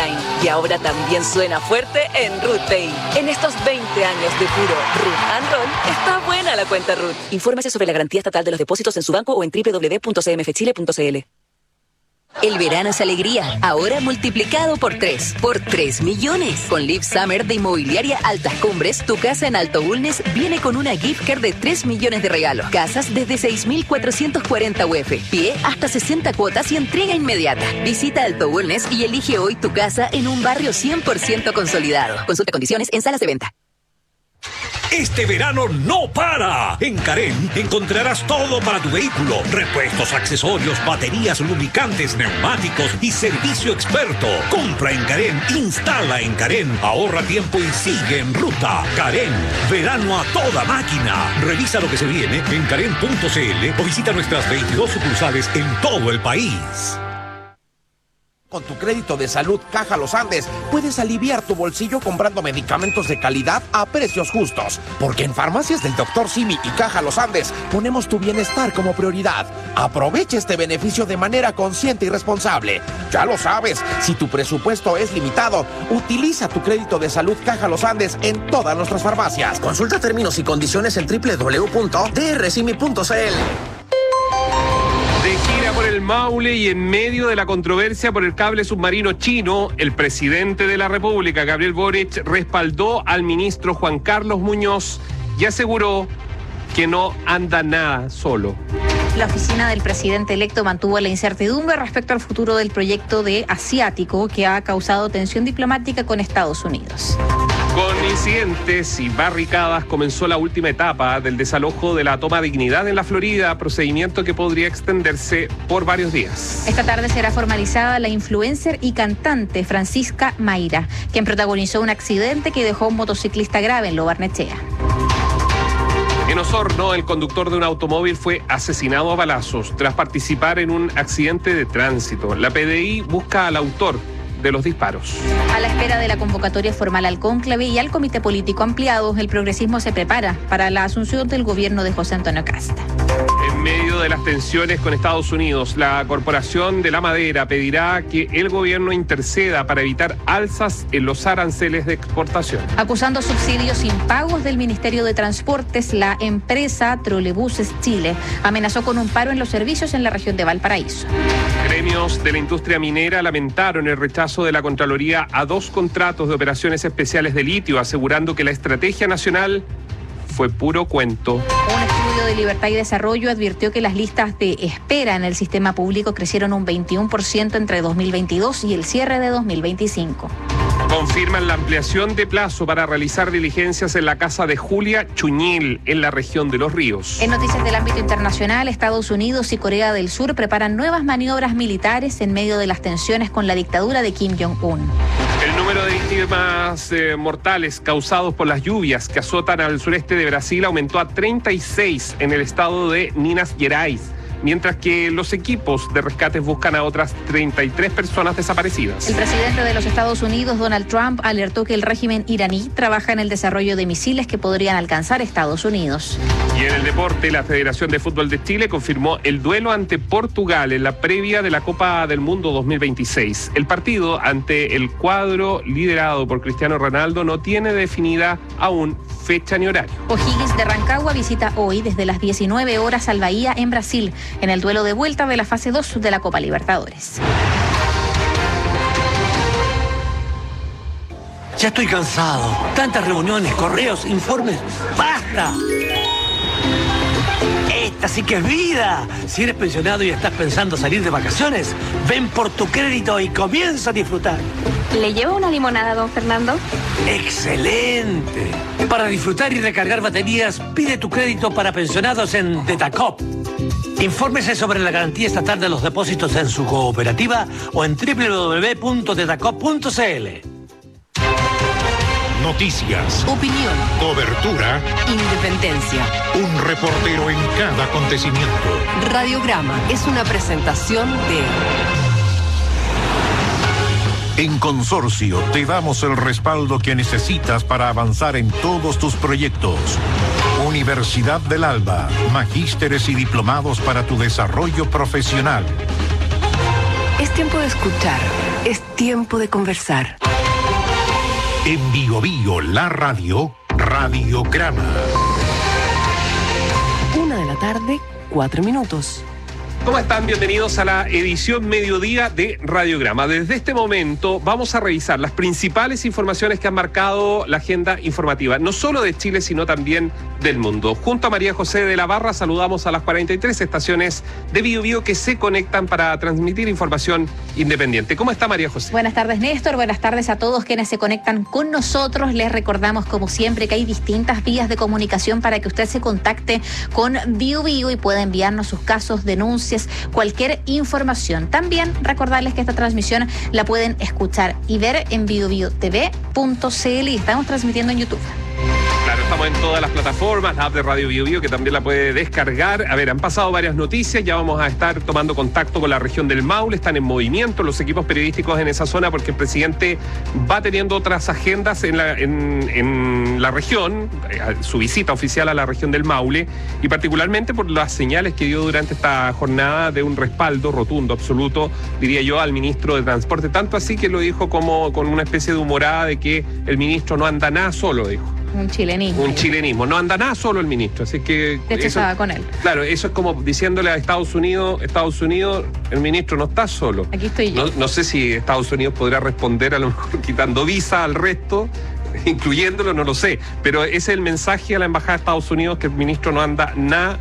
online. Y ahora también suena fuerte en Ruth Pay. En estos 20 años de puro Ruth and Roll, está buena la cuenta Ruth. Infórmese sobre la garantía estatal de los depósitos en su banco o en www.cmfchile.cl. El verano es alegría, ahora multiplicado por 3. Por 3 millones. Con Live Summer de Inmobiliaria Altas Cumbres, tu casa en Alto Bulnes viene con una gift card de 3 millones de regalos. Casas desde 6.440 UF. Pie hasta 60 cuotas y entrega inmediata. Visita Alto Bulnes y elige hoy tu casa en un barrio 100% consolidado. Consulta condiciones en salas de venta. Este verano no para. En Carén encontrarás todo para tu vehículo: repuestos, accesorios, baterías, lubricantes, neumáticos y servicio experto. Compra en Carén, instala en Carén, ahorra tiempo y sigue en ruta. Carén, verano a toda máquina. Revisa lo que se viene en carén.cl o visita nuestras 22 sucursales en todo el país. Con tu crédito de salud Caja Los Andes, puedes aliviar tu bolsillo comprando medicamentos de calidad a precios justos. Porque en Farmacias del Dr. Simi y Caja Los Andes ponemos tu bienestar como prioridad. Aprovecha este beneficio de manera consciente y responsable. Ya lo sabes, si tu presupuesto es limitado, utiliza tu crédito de salud Caja Los Andes en todas nuestras farmacias. Consulta términos y condiciones en www.drsimi.cl. De gira por el Maule y en medio de la controversia por el cable submarino chino, el presidente de la República, Gabriel Boric, respaldó al ministro Juan Carlos Muñoz y aseguró que no anda nada solo. La oficina del presidente electo mantuvo la incertidumbre respecto al futuro del proyecto de Asiático, que ha causado tensión diplomática con Estados Unidos. Con incidentes y barricadas comenzó la última etapa del desalojo de la toma Dignidad en la Florida, procedimiento que podría extenderse por varios días. Esta tarde será formalizada la influencer y cantante Francisca Mayra, quien protagonizó un accidente que dejó a un motociclista grave en Lo Barnechea. En Osorno, el conductor de un automóvil fue asesinado a balazos tras participar en un accidente de tránsito. La PDI busca al autor de los disparos. A la espera de la convocatoria formal al cónclave y al comité político ampliado, el progresismo se prepara para la asunción del gobierno de José Antonio Kast. En medio de las tensiones con Estados Unidos, la Corporación de la Madera pedirá que el gobierno interceda para evitar alzas en los aranceles de exportación. Acusando subsidios impagos del Ministerio de Transportes, la empresa Trolebuses Chile amenazó con un paro en los servicios en la región de Valparaíso. Gremios de la industria minera lamentaron el rechazo de la Contraloría a 2 contratos de operaciones especiales de litio, asegurando que la estrategia nacional fue puro cuento. Un estudio de Libertad y Desarrollo advirtió que las listas de espera en el sistema público crecieron un 21% entre 2022 y el cierre de 2025. Confirman la ampliación de plazo para realizar diligencias en la casa de Julia Chuñil, en la región de Los Ríos. En noticias del ámbito internacional, Estados Unidos y Corea del Sur preparan nuevas maniobras militares en medio de las tensiones con la dictadura de Kim Jong-un. El número de víctimas mortales causados por las lluvias que azotan al sureste de Brasil aumentó a 36 en el estado de Minas Gerais, mientras que los equipos de rescate buscan a otras 33 personas desaparecidas. El presidente de los Estados Unidos, Donald Trump, alertó que el régimen iraní trabaja en el desarrollo de misiles que podrían alcanzar Estados Unidos. Y en el deporte, la Federación de Fútbol de Chile confirmó el duelo ante Portugal en la previa de la Copa del Mundo 2026. El partido ante el cuadro liderado por Cristiano Ronaldo no tiene definida aún fecha ni horario. O'Higgins de Rancagua visita hoy desde las 19 horas al Bahía en Brasil, en el duelo de vuelta de la fase 2 de la Copa Libertadores. Ya estoy cansado. Tantas reuniones, correos, informes. ¡Basta! Esta sí que es vida. Si eres pensionado y estás pensando salir de vacaciones, ven por tu crédito y comienza a disfrutar. ¿Le llevo una limonada, don Fernando? ¡Excelente! Para disfrutar y recargar baterías, pide tu crédito para pensionados en Detacop. Infórmese sobre la garantía estatal de los depósitos en su cooperativa o en www.detacop.cl. Noticias, Opinión, cobertura, independencia. un reportero en cada acontecimiento. Radiograma es una presentación de... En Consorcio te damos el respaldo que necesitas para avanzar en todos tus proyectos. Universidad del Alba, magísteres y diplomados para tu desarrollo profesional. tiempo de escuchar, es tiempo de conversar. En Bio Bio, la radio, Radiograma. 1:04 p.m. ¿Cómo están? Bienvenidos a la edición mediodía de Radiograma. Desde este momento vamos a revisar las principales informaciones que han marcado la agenda informativa, no solo de Chile, sino también del mundo. Junto a María José de la Barra saludamos a las 43 estaciones de Bio Bio que se conectan para transmitir información independiente. ¿Cómo está María José? Buenas tardes, Néstor. Buenas tardes a todos quienes se conectan con nosotros. Les recordamos, como siempre, que hay distintas vías de comunicación para que usted se contacte con Bio Bio y pueda enviarnos sus casos, denuncias, cualquier información. También recordarles que esta transmisión la pueden escuchar y ver en biobiotv.cl y estamos transmitiendo en YouTube. Claro, estamos en todas las plataformas, la app de Radio Bio Bio que también la puede descargar. A ver, han pasado varias noticias, ya vamos a estar tomando contacto con la región del Maule, están en movimiento los equipos periodísticos en esa zona porque el presidente va teniendo otras agendas en la región, su visita oficial a la región del Maule, y particularmente por las señales que dio durante esta jornada de un respaldo rotundo, absoluto, diría yo, al ministro de Transporte, tanto así que lo dijo como con una especie de humorada de que el ministro no anda nada solo, dijo. Un chilenismo. No anda nada solo el ministro, así que... De hecho, estaba con él. Claro, eso es como diciéndole a Estados Unidos, el ministro no está solo. Aquí estoy yo. No sé si Estados Unidos podrá responder a lo mejor quitando visa al resto, incluyéndolo, no lo sé. Pero ese es el mensaje a la Embajada de Estados Unidos, que el ministro no anda nada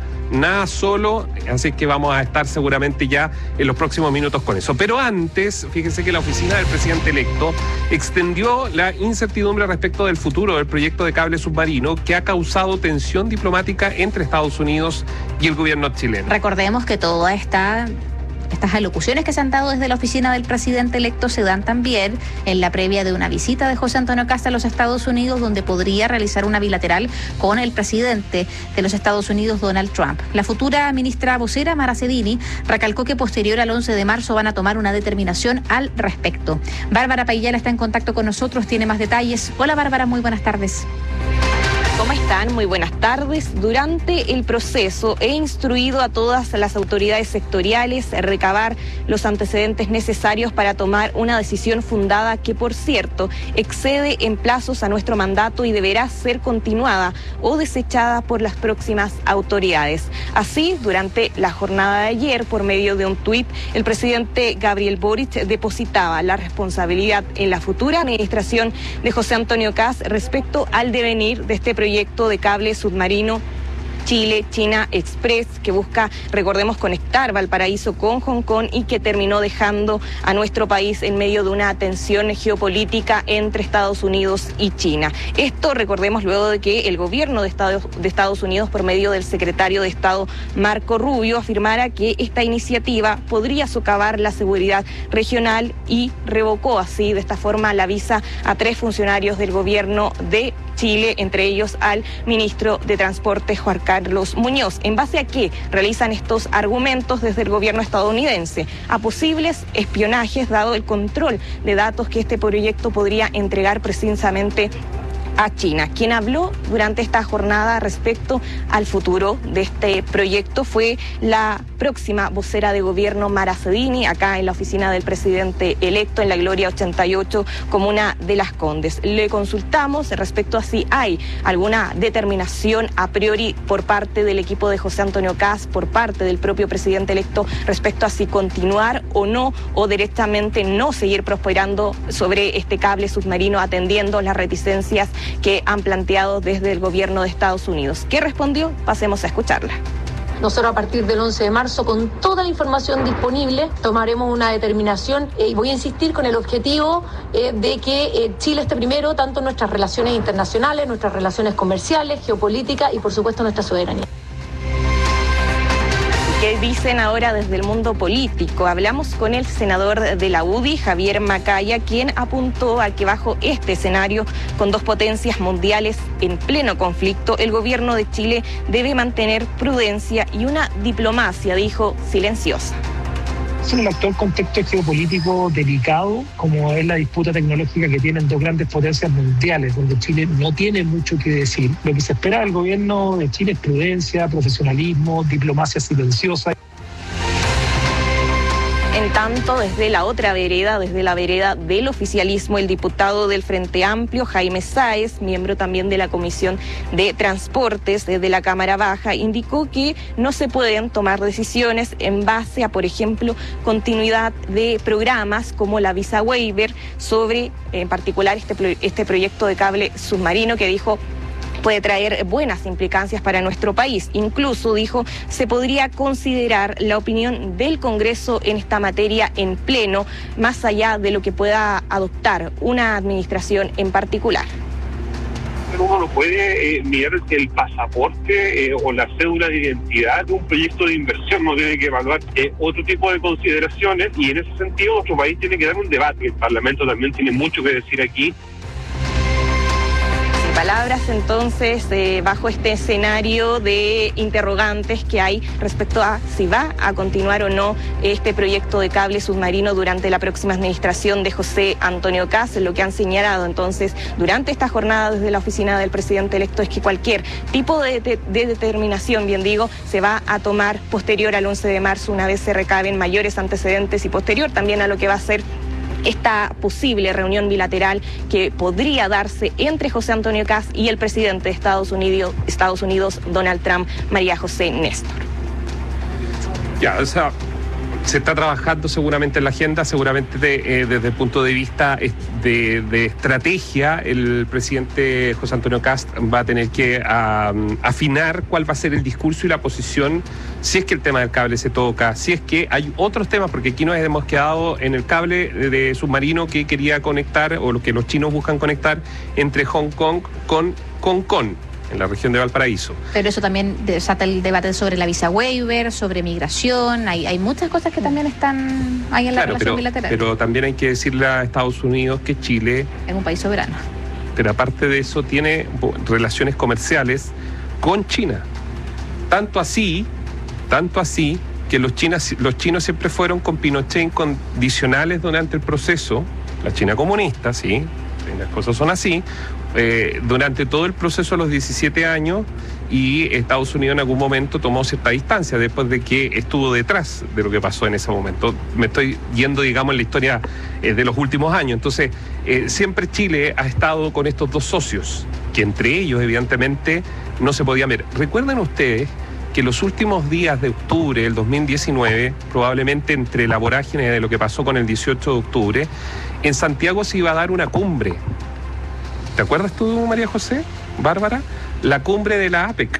solo, así que vamos a estar seguramente ya en los próximos minutos con eso. Pero antes, fíjense que la oficina del presidente electo extendió la incertidumbre respecto del futuro del proyecto de cable submarino que ha causado tensión diplomática entre Estados Unidos y el gobierno chileno. Recordemos que toda estas alocuciones que se han dado desde la oficina del presidente electo se dan también en la previa de una visita de José Antonio Kast a los Estados Unidos, donde podría realizar una bilateral con el presidente de los Estados Unidos, Donald Trump. La futura ministra vocera, Mara Cedini, recalcó que posterior al 11 de marzo van a tomar una determinación al respecto. Bárbara Paillala está en contacto con nosotros, tiene más detalles. Hola Bárbara, muy buenas tardes. ¿Cómo están? Muy buenas tardes. Durante el proceso he instruido a todas las autoridades sectoriales a recabar los antecedentes necesarios para tomar una decisión fundada que, por cierto, excede en plazos a nuestro mandato y deberá ser continuada o desechada por las próximas autoridades. Así, durante la jornada de ayer, por medio de un tuit, el presidente Gabriel Boric depositaba la responsabilidad en la futura administración de José Antonio Kast respecto al devenir de este proyecto de cable submarino Chile-China Express, que busca, recordemos, conectar Valparaíso con Hong Kong y que terminó dejando a nuestro país en medio de una tensión geopolítica entre Estados Unidos y China. Esto, recordemos, luego de que el gobierno de Estados Unidos, por medio del secretario de Estado Marco Rubio, afirmara que esta iniciativa podría socavar la seguridad regional y revocó así, de esta forma, la visa a 3 funcionarios del gobierno de Chile, entre ellos al ministro de Transporte, Juan Carlos Muñoz. ¿En base a qué realizan estos argumentos desde el gobierno estadounidense? A posibles espionajes, dado el control de datos que este proyecto podría entregar precisamente a China. Quien habló durante esta jornada respecto al futuro de este proyecto fue la próxima vocera de gobierno, Mara Cedini, acá en la oficina del presidente electo en la Gloria 88, comuna de Las Condes. Le consultamos respecto a si hay alguna determinación a priori por parte del equipo de José Antonio Kast, por parte del propio presidente electo, respecto a si continuar o no, o directamente no seguir prosperando sobre este cable submarino, atendiendo las reticencias que han planteado desde el gobierno de Estados Unidos. ¿Qué respondió? Pasemos a escucharla. Nosotros a partir del 11 de marzo, con toda la información disponible, tomaremos una determinación y voy a insistir con el objetivo de que Chile esté primero, tanto en nuestras relaciones internacionales, nuestras relaciones comerciales, geopolíticas y por supuesto nuestra soberanía. ¿Qué dicen ahora desde el mundo político? Hablamos con el senador de la UDI, Javier Macaya, quien apuntó a que bajo este escenario, con 2 potencias mundiales en pleno conflicto, el gobierno de Chile debe mantener prudencia y una diplomacia, dijo, silenciosa. En el actual contexto geopolítico delicado, como es la disputa tecnológica que tienen 2 grandes potencias mundiales, donde Chile no tiene mucho que decir, lo que se espera del gobierno de Chile es prudencia, profesionalismo, diplomacia silenciosa. En tanto, desde la otra vereda, desde la vereda del oficialismo, el diputado del Frente Amplio, Jaime Sáez, miembro también de la Comisión de Transportes de la Cámara Baja, indicó que no se pueden tomar decisiones en base a, por ejemplo, continuidad de programas como la Visa Waiver sobre, en particular, este proyecto de cable submarino que dijo puede traer buenas implicancias para nuestro país. Incluso, dijo, se podría considerar la opinión del Congreso en esta materia en pleno, más allá de lo que pueda adoptar una administración en particular. Uno no puede mirar el pasaporte o la cédula de identidad de un proyecto de inversión, no tiene que evaluar otro tipo de consideraciones, y en ese sentido nuestro país tiene que dar un debate. El Parlamento también tiene mucho que decir aquí. Palabras entonces bajo este escenario de interrogantes que hay respecto a si va a continuar o no este proyecto de cable submarino durante la próxima administración de José Antonio Kast. Lo que han señalado entonces durante esta jornada desde la oficina del presidente electo es que cualquier tipo de determinación, bien digo, se va a tomar posterior al 11 de marzo una vez se recaben mayores antecedentes y posterior también a lo que va a ser esta posible reunión bilateral que podría darse entre José Antonio Kast y el presidente de Estados Unidos, Donald Trump, María José Néstor. Ya, o sea, se está trabajando seguramente en la agenda, seguramente desde el punto de vista de estrategia, el presidente José Antonio Kast va a tener que afinar cuál va a ser el discurso y la posición, si es que el tema del cable se toca, si es que hay otros temas, porque aquí nos hemos quedado en el cable de submarino que quería conectar, o lo que los chinos buscan conectar, entre Hong Kong con Concón, en la región de Valparaíso. Pero eso también desata el debate sobre la Visa Waiver, sobre migración, hay muchas cosas que también están ahí en la relación bilateral. Pero también hay que decirle a Estados Unidos que Chile es un país soberano. Pero aparte de eso tiene relaciones comerciales con China. Tanto así que los chinos siempre fueron con Pinochet incondicionales durante el proceso, la China comunista, sí, las cosas son así, durante todo el proceso de los 17 años, y Estados Unidos en algún momento tomó cierta distancia después de que estuvo detrás de lo que pasó en ese momento. Me estoy yendo, digamos, en la historia de los últimos años. Entonces, siempre Chile ha estado con estos dos socios, que entre ellos, evidentemente, no se podían ver. Recuerden ustedes que los últimos días de octubre del 2019, probablemente entre la vorágine de lo que pasó con el 18 de octubre, en Santiago se iba a dar una cumbre. ¿Te acuerdas tú, María José, Bárbara? La cumbre de la APEC.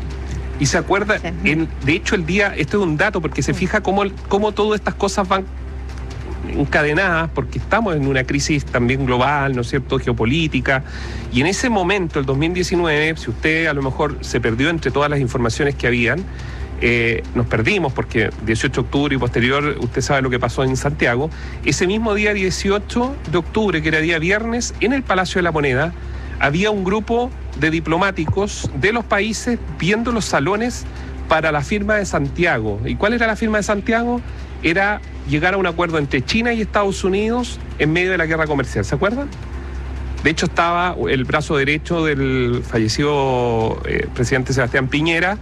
Y se acuerda, de hecho el día, esto es un dato, porque se fija cómo todas estas cosas van encadenadas, porque estamos en una crisis también global, ¿no es cierto?, geopolítica, y en ese momento, el 2019, si usted a lo mejor se perdió entre todas las informaciones que habían, nos perdimos porque 18 de octubre y posterior, usted sabe lo que pasó en Santiago. Ese mismo día 18 de octubre, que era día viernes, en el Palacio de la Moneda, había un grupo de diplomáticos de los países viendo los salones para la firma de Santiago. ¿Y cuál era la firma de Santiago? Era llegar a un acuerdo entre China y Estados Unidos en medio de la guerra comercial, ¿se acuerdan? De hecho, estaba el brazo derecho del fallecido presidente Sebastián Piñera,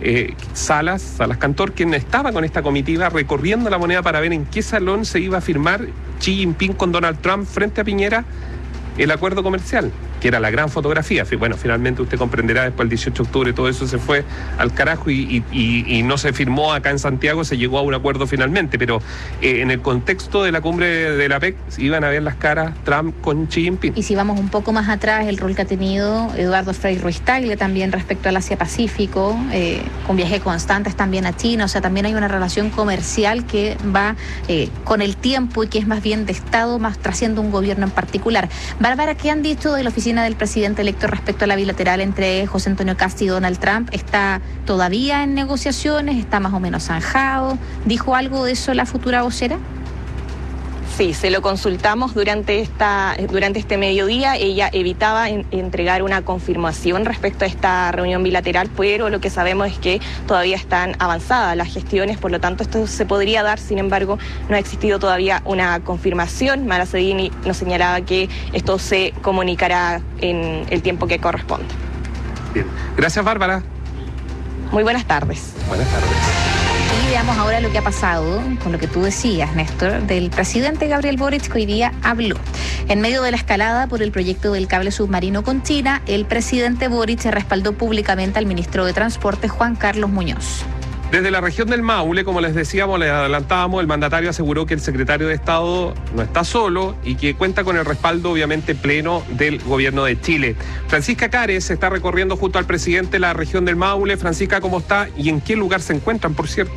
Salas Cantor, quien estaba con esta comitiva recorriendo la Moneda para ver en qué salón se iba a firmar Xi Jinping con Donald Trump frente a Piñera el acuerdo comercial, que era la gran fotografía. Bueno, finalmente usted comprenderá, después del 18 de octubre todo eso se fue al carajo y no se firmó acá en Santiago, se llegó a un acuerdo finalmente, pero en el contexto de la cumbre de la APEC iban a ver las caras Trump con Xi Jinping. Y si vamos un poco más atrás, el rol que ha tenido Eduardo Frei Ruiz-Tagle también respecto al Asia-Pacífico, con viajes constantes también a China, o sea, también hay una relación comercial que va con el tiempo y que es más bien de Estado, más trasciende un gobierno en particular. Bárbara, ¿qué han dicho de la oficina del presidente electo respecto a la bilateral entre José Antonio Kast y Donald Trump? ¿Está todavía en negociaciones? ¿Está más o menos zanjado? ¿Dijo algo de eso la futura vocera? Sí, se lo consultamos durante este mediodía. Ella evitaba entregar una confirmación respecto a esta reunión bilateral, pero lo que sabemos es que todavía están avanzadas las gestiones, por lo tanto esto se podría dar. Sin embargo, no ha existido todavía una confirmación. Mara Sedini nos señalaba que esto se comunicará en el tiempo que corresponde. Bien. Gracias, Bárbara. Muy buenas tardes. Buenas tardes. Y veamos ahora lo que ha pasado con lo que tú decías, Néstor, del presidente Gabriel Boric, que hoy día habló. En medio de la escalada por el proyecto del cable submarino con China, el presidente Boric respaldó públicamente al ministro de Transporte, Juan Carlos Muñoz. Desde la región del Maule, como les decíamos, les adelantábamos, el mandatario aseguró que el secretario de Estado no está solo y que cuenta con el respaldo, obviamente, pleno del gobierno de Chile. Francisca Cares está recorriendo junto al presidente la región del Maule. Francisca, ¿cómo está y en qué lugar se encuentran, por cierto?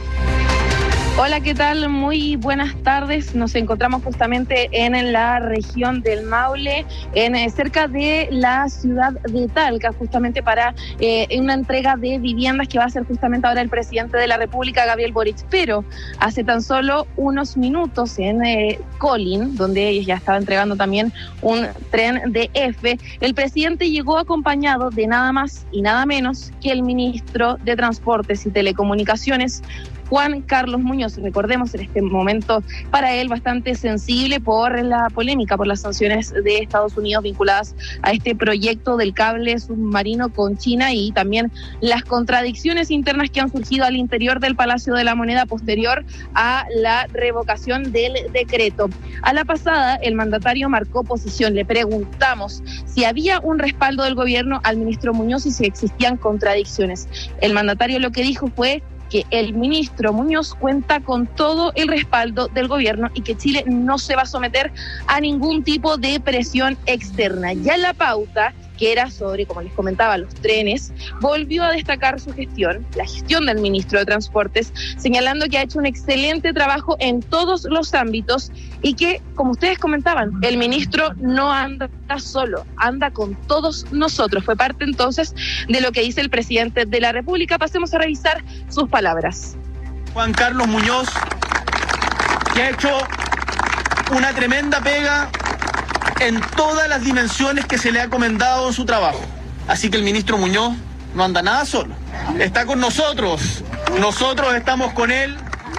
Hola, ¿qué tal? Muy buenas tardes. Nos encontramos justamente en la región del Maule, cerca de la ciudad de Talca, justamente para una entrega de viviendas que va a hacer justamente ahora el presidente de la República, Gabriel Boric. Pero hace tan solo unos minutos en Colín, donde ya estaba entregando también un tren de F, el presidente llegó acompañado de nada más y nada menos que el ministro de Transportes y Telecomunicaciones, Juan Carlos Muñoz. Recordemos, en este momento para él bastante sensible por la polémica, por las sanciones de Estados Unidos vinculadas a este proyecto del cable submarino con China y también las contradicciones internas que han surgido al interior del Palacio de la Moneda posterior a la revocación del decreto. A la pasada, el mandatario marcó posición. Le preguntamos si había un respaldo del gobierno al ministro Muñoz y si existían contradicciones. El mandatario lo que dijo fue que el ministro Muñoz cuenta con todo el respaldo del gobierno y que Chile no se va a someter a ningún tipo de presión externa. Ya la pauta, que era sobre, como les comentaba, los trenes, volvió a destacar su gestión, la gestión del ministro de Transportes, señalando que ha hecho un excelente trabajo en todos los ámbitos y que, como ustedes comentaban, el ministro no anda solo, anda con todos nosotros. Fue parte entonces de lo que dice el presidente de la República. Pasemos a revisar sus palabras. Juan Carlos Muñoz, que ha hecho una tremenda pega en todas las dimensiones que se le ha encomendado en su trabajo. Así que el ministro Muñoz no anda nada solo. Está con nosotros. Nosotros estamos con él.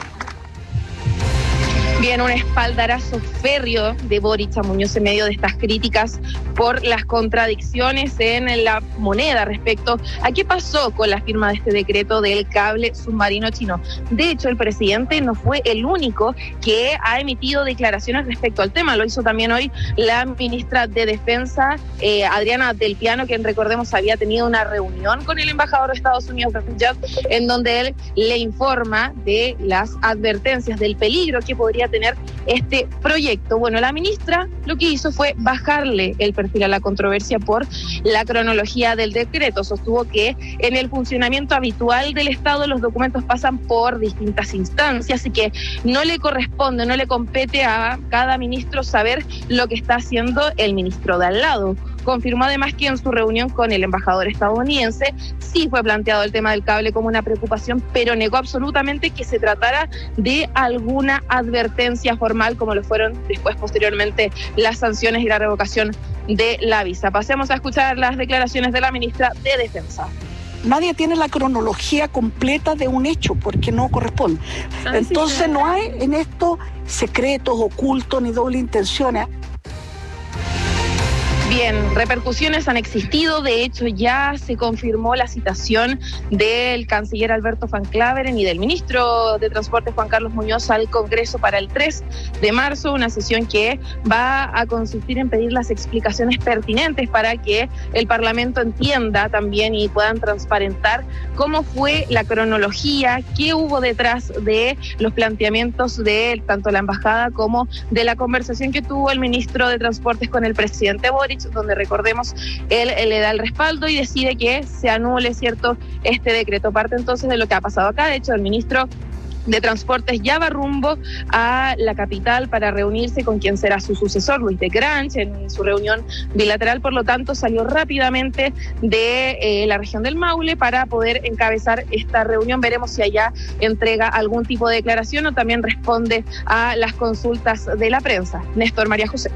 Bien, un espaldarazo férreo de Boric a Muñoz en medio de estas críticas por las contradicciones en la moneda respecto a qué pasó con la firma de este decreto del cable submarino chino. De hecho, el presidente no fue el único que ha emitido declaraciones respecto al tema. Lo hizo también hoy la ministra de Defensa, Adriana Del Piano, quien, recordemos, había tenido una reunión con el embajador de Estados Unidos, en donde él le informa de las advertencias del peligro que podría tener este proyecto. Bueno, la ministra lo que hizo fue bajarle el perfil a la controversia por la cronología del decreto. Sostuvo que en el funcionamiento habitual del Estado los documentos pasan por distintas instancias y que no le corresponde, no le compete a cada ministro saber lo que está haciendo el ministro de al lado. Confirmó además que en su reunión con el embajador estadounidense sí fue planteado el tema del cable como una preocupación, pero negó absolutamente que se tratara de alguna advertencia formal, como lo fueron después, posteriormente, las sanciones y la revocación de la visa. Pasemos a escuchar las declaraciones de la ministra de Defensa. Nadie tiene la cronología completa de un hecho porque no corresponde. Entonces no hay en esto secretos ocultos ni doble intenciones. Bien, repercusiones han existido. De hecho, ya se confirmó la citación del canciller Alberto Van Claveren y del ministro de Transportes Juan Carlos Muñoz al Congreso para el 3 de marzo, una sesión que va a consistir en pedir las explicaciones pertinentes para que el Parlamento entienda también y puedan transparentar cómo fue la cronología, qué hubo detrás de los planteamientos de tanto la embajada como de la conversación que tuvo el ministro de Transportes con el presidente Boric, donde, recordemos, él le da el respaldo y decide que se anule, ¿cierto?, este decreto. Parte entonces de lo que ha pasado acá. De hecho, el ministro de Transportes ya va rumbo a la capital para reunirse con quien será su sucesor, Luis de Grange, en su reunión bilateral. Por lo tanto, salió rápidamente de la región del Maule para poder encabezar esta reunión. Veremos si allá entrega algún tipo de declaración o también responde a las consultas de la prensa. Néstor, María José.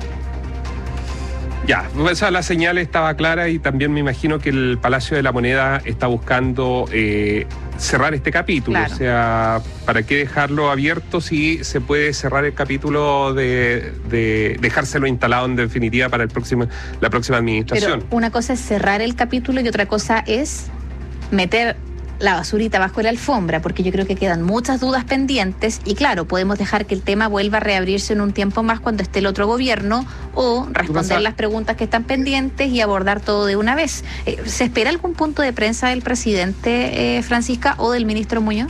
Ya, esa la señal estaba clara y también me imagino que el Palacio de la Moneda está buscando cerrar este capítulo. Claro. O sea, ¿para qué dejarlo abierto si se puede cerrar el capítulo de dejárselo instalado en definitiva para la próxima administración? Pero una cosa es cerrar el capítulo y otra cosa es meter la basurita bajo la alfombra, porque yo creo que quedan muchas dudas pendientes y claro, podemos dejar que el tema vuelva a reabrirse en un tiempo más cuando esté el otro gobierno o responder las preguntas que están pendientes y abordar todo de una vez. ¿Se espera algún punto de prensa del presidente, Francisca, o del ministro Muñoz?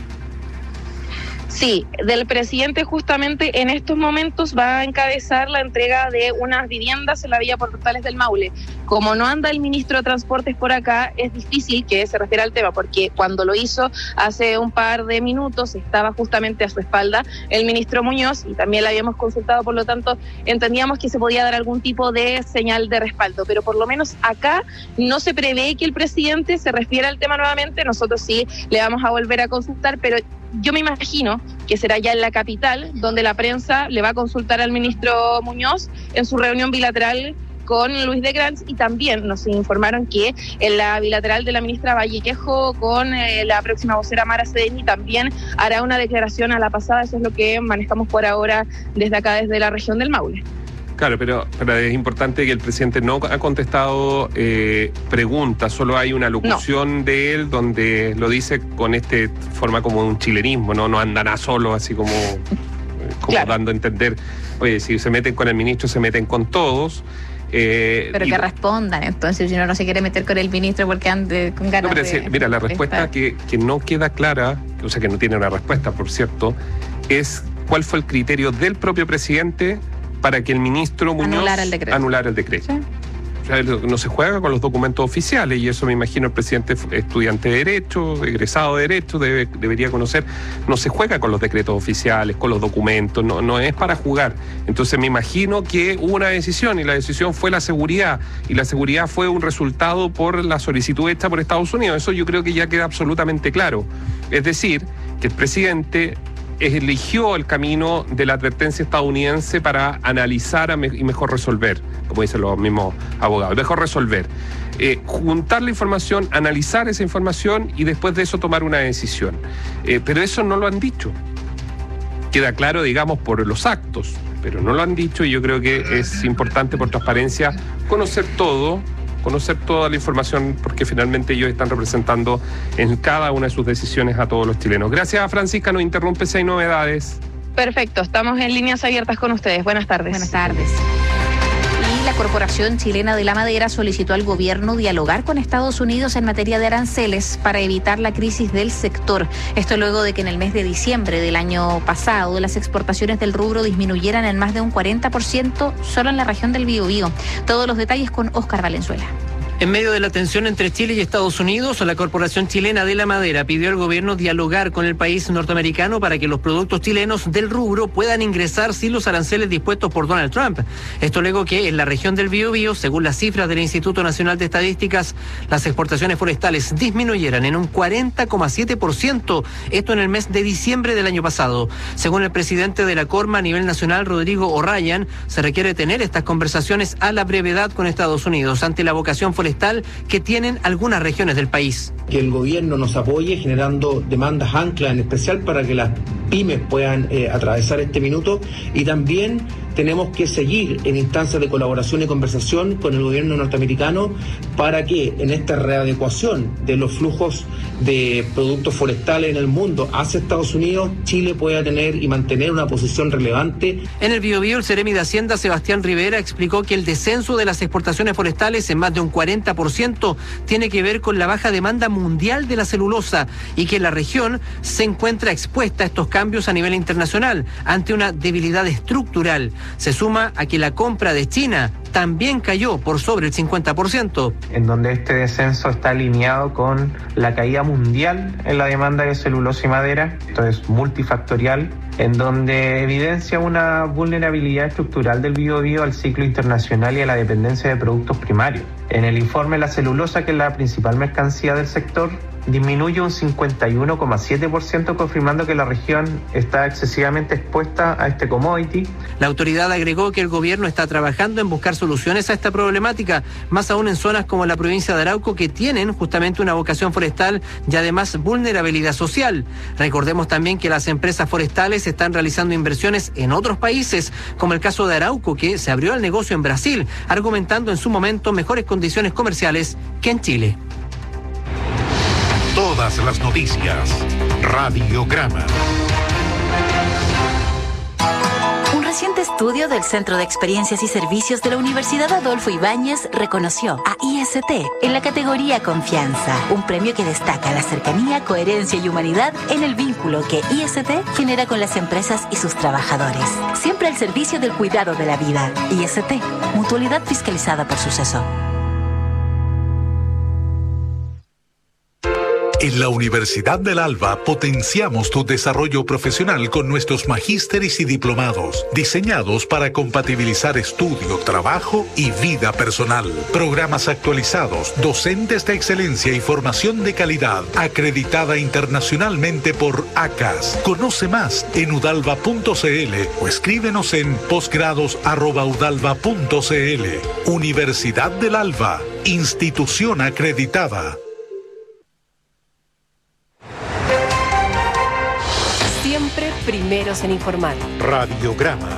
Sí, del presidente justamente en estos momentos va a encabezar la entrega de unas viviendas en la vía Portales del Maule. Como no anda el ministro de Transportes por acá, es difícil que se refiera al tema, porque cuando lo hizo hace un par de minutos estaba justamente a su espalda el ministro Muñoz y también la habíamos consultado, por lo tanto entendíamos que se podía dar algún tipo de señal de respaldo, pero por lo menos acá no se prevé que el presidente se refiera al tema nuevamente. Nosotros sí le vamos a volver a consultar, pero yo me imagino que será ya en la capital, donde la prensa le va a consultar al ministro Muñoz en su reunión bilateral con Luis de Granz, y también nos informaron que en la bilateral de la ministra Vallejo con la próxima vocera Mara Sedeni también hará una declaración a la pasada. Eso es lo que manejamos por ahora desde acá, desde la región del Maule. Claro, pero es importante que el presidente no ha contestado preguntas, solo hay una locución de él donde lo dice con forma como un chilenismo, no andará solo, así como claro, dando a entender, oye, si se meten con el ministro, se meten con todos. Pero que respondan, entonces, si uno no se quiere meter con el ministro porque ande con ganas mira, la respuesta que no queda clara, o sea, que no tiene una respuesta, por cierto, es cuál fue el criterio del propio presidente para que el ministro Muñoz anulara el decreto. ¿Sí? O sea, no se juega con los documentos oficiales, y eso me imagino el presidente, estudiante de Derecho, egresado de Derecho, debería conocer. No se juega con los decretos oficiales, con los documentos, no es para jugar. Entonces me imagino que hubo una decisión, y la decisión fue la seguridad, y la seguridad fue un resultado por la solicitud hecha por Estados Unidos. Eso yo creo que ya queda absolutamente claro. Es decir, que el presidente eligió el camino de la advertencia estadounidense para analizar y mejor resolver, como dicen los mismos abogados, mejor resolver. Juntar la información, analizar esa información y después de eso tomar una decisión. Pero eso no lo han dicho. Queda claro, digamos, por los actos, pero no lo han dicho, y yo creo que es importante por transparencia conocer toda la información, porque finalmente ellos están representando en cada una de sus decisiones a todos los chilenos. Gracias, Francisca, nos interrumpe si hay novedades. Perfecto, estamos en líneas abiertas con ustedes. Buenas tardes. Buenas tardes. Y la Corporación Chilena de la Madera solicitó al gobierno dialogar con Estados Unidos en materia de aranceles para evitar la crisis del sector. Esto luego de que en el mes de diciembre del año pasado las exportaciones del rubro disminuyeran en más de un 40% solo en la región del Biobío. Todos los detalles con Óscar Valenzuela. En medio de la tensión entre Chile y Estados Unidos, la Corporación Chilena de la Madera pidió al gobierno dialogar con el país norteamericano para que los productos chilenos del rubro puedan ingresar sin los aranceles dispuestos por Donald Trump. Esto luego que en la región del Biobío, según las cifras del Instituto Nacional de Estadísticas, las exportaciones forestales disminuyeran en un 40,7%, esto en el mes de diciembre del año pasado. Según el presidente de la CORMA a nivel nacional, Rodrigo O'Ryan, se requiere tener estas conversaciones a la brevedad con Estados Unidos ante la vocación forestal que tienen algunas regiones del país. Que el gobierno nos apoye generando demandas ancla, en especial para que las pymes puedan atravesar este minuto, y también tenemos que seguir en instancias de colaboración y conversación con el gobierno norteamericano para que en esta readecuación de los flujos de productos forestales en el mundo hacia Estados Unidos, Chile pueda tener y mantener una posición relevante. En el Biobío, el seremi de Hacienda, Sebastián Rivera, explicó que el descenso de las exportaciones forestales en más de un 40% tiene que ver con la baja demanda mundial de la celulosa y que la región se encuentra expuesta a estos cambios a nivel internacional ante una debilidad estructural. Se suma a que la compra de China también cayó por sobre el 50%. En donde este descenso está alineado con la caída mundial en la demanda de celulosa y madera. Esto es multifactorial, en donde evidencia una vulnerabilidad estructural del Biobío al ciclo internacional y a la dependencia de productos primarios. En el informe, la celulosa, que es la principal mercancía del sector, disminuye un 51,7%, confirmando que la región está excesivamente expuesta a este commodity. La autoridad agregó que el gobierno está trabajando en buscar soluciones a esta problemática, más aún en zonas como la provincia de Arauco, que tienen justamente una vocación forestal y además vulnerabilidad social. Recordemos también que las empresas forestales están realizando inversiones en otros países, como el caso de Arauco, que se abrió al negocio en Brasil, argumentando en su momento mejores condiciones comerciales que en Chile. Todas las noticias. Radiograma. Un reciente estudio del Centro de Experiencias y Servicios de la Universidad Adolfo Ibáñez reconoció a IST en la categoría Confianza, un premio que destaca la cercanía, coherencia y humanidad en el vínculo que IST genera con las empresas y sus trabajadores. Siempre al servicio del cuidado de la vida. IST, mutualidad fiscalizada por Suceso. En la Universidad del Alba potenciamos tu desarrollo profesional con nuestros magísteres y diplomados, diseñados para compatibilizar estudio, trabajo y vida personal. Programas actualizados, docentes de excelencia y formación de calidad, acreditada internacionalmente por ACAS. Conoce más en udalva.cl o escríbenos en posgrados@udalva.cl. Universidad del Alba, institución acreditada. Siempre primeros en informar. Radiograma.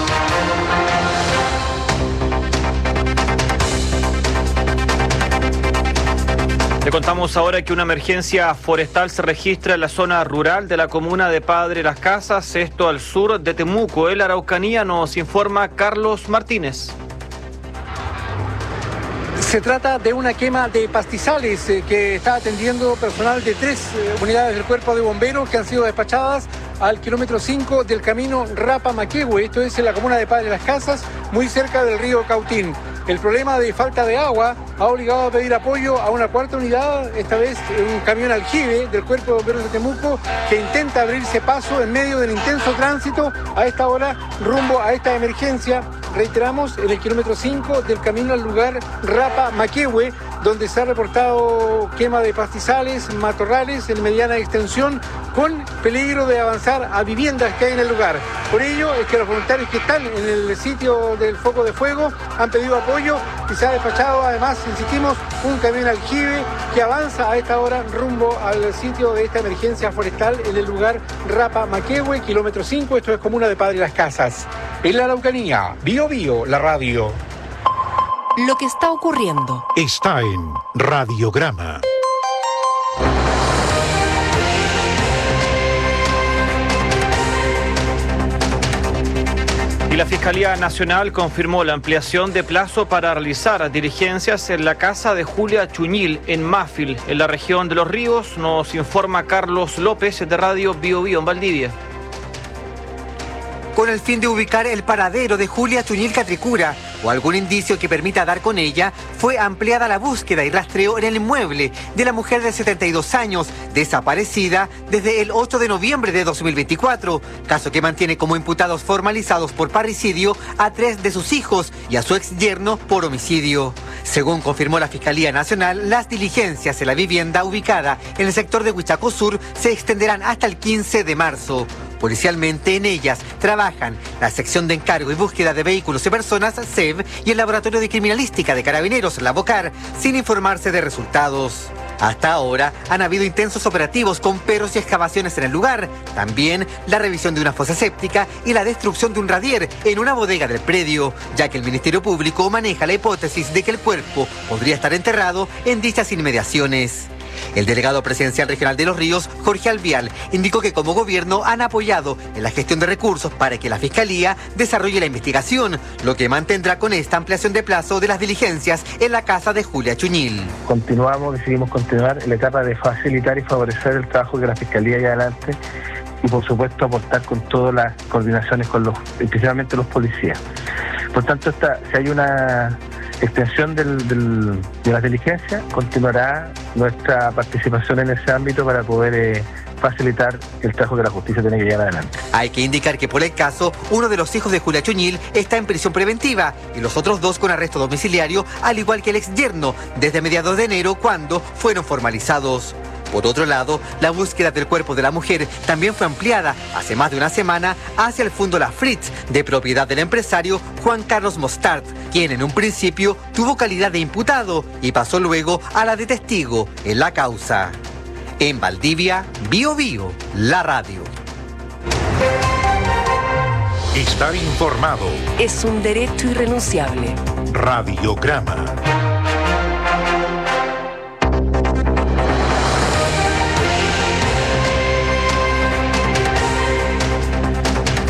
Le contamos ahora que una emergencia forestal se registra en la zona rural de la comuna de Padre Las Casas, esto al sur de Temuco. En la Araucanía nos informa Carlos Martínez. Se trata de una quema de pastizales que está atendiendo personal de 3 unidades del Cuerpo de Bomberos que han sido despachadas al kilómetro 5 del camino Rapa-Maquehue, esto es en la comuna de Padre Las Casas, muy cerca del río Cautín. El problema de falta de agua ha obligado a pedir apoyo a una 4ª unidad, esta vez un camión aljibe del Cuerpo de Bomberos de Temuco, que intenta abrirse paso en medio del intenso tránsito a esta hora rumbo a esta emergencia. Reiteramos, en el kilómetro 5 del camino al lugar Rapa-Maquehue, donde se ha reportado quema de pastizales, matorrales en mediana extensión, con peligro de avanzar a viviendas que hay en el lugar. Por ello es que los voluntarios que están en el sitio del foco de fuego han pedido apoyo y se ha despachado, además, insistimos, un camión aljibe que avanza a esta hora rumbo al sitio de esta emergencia forestal en el lugar Rapa-Maquehue, kilómetro 5, esto es comuna de Padre Las Casas. En la Araucanía, Bio Bio, la radio. Lo que está ocurriendo está en Radiograma. Y la Fiscalía Nacional confirmó la ampliación de plazo para realizar diligencias en la casa de Julia Chuñil, en Mafil, en la región de Los Ríos. Nos informa Carlos López, de Radio Bio Bio, en Valdivia. Con el fin de ubicar el paradero de Julia Chuñil Catricura o algún indicio que permita dar con ella, fue ampliada la búsqueda y rastreo en el inmueble de la mujer de 72 años, desaparecida desde el 8 de noviembre de 2024, caso que mantiene como imputados formalizados por parricidio a 3 de sus hijos y a su exyerno por homicidio. Según confirmó la Fiscalía Nacional, las diligencias en la vivienda ubicada en el sector de Huichaco Sur se extenderán hasta el 15 de marzo. Policialmente en ellas trabajan la sección de encargo y búsqueda de vehículos y personas, SEV, y el laboratorio de criminalística de Carabineros, la BOCAR, sin informarse de resultados. Hasta ahora han habido intensos operativos con perros y excavaciones en el lugar, también la revisión de una fosa séptica y la destrucción de un radier en una bodega del predio, ya que el Ministerio Público maneja la hipótesis de que el cuerpo podría estar enterrado en dichas inmediaciones. El delegado presidencial regional de Los Ríos, Jorge Alvial, indicó que como gobierno han apoyado en la gestión de recursos para que la Fiscalía desarrolle la investigación, lo que mantendrá con esta ampliación de plazo de las diligencias en la casa de Julia Chuñil. Decidimos continuar en la etapa de facilitar y favorecer el trabajo que la Fiscalía lleva adelante y, por supuesto, aportar con todas las coordinaciones con especialmente los policías. Por tanto, si hay una extensión de las diligencias, continuará nuestra participación en ese ámbito para poder facilitar el trabajo que la justicia tiene que llevar adelante. Hay que indicar que por el caso, uno de los hijos de Julia Chuñil está en prisión preventiva y los otros 2 con arresto domiciliario, al igual que el exyerno, desde mediados de enero, cuando fueron formalizados. Por otro lado, la búsqueda del cuerpo de la mujer también fue ampliada hace más de una semana hacia el Fondo La Fritz, de propiedad del empresario Juan Carlos Mostart, quien en un principio tuvo calidad de imputado y pasó luego a la de testigo en la causa. En Valdivia, Bio Bio, la radio. Estar informado es un derecho irrenunciable. Radiograma.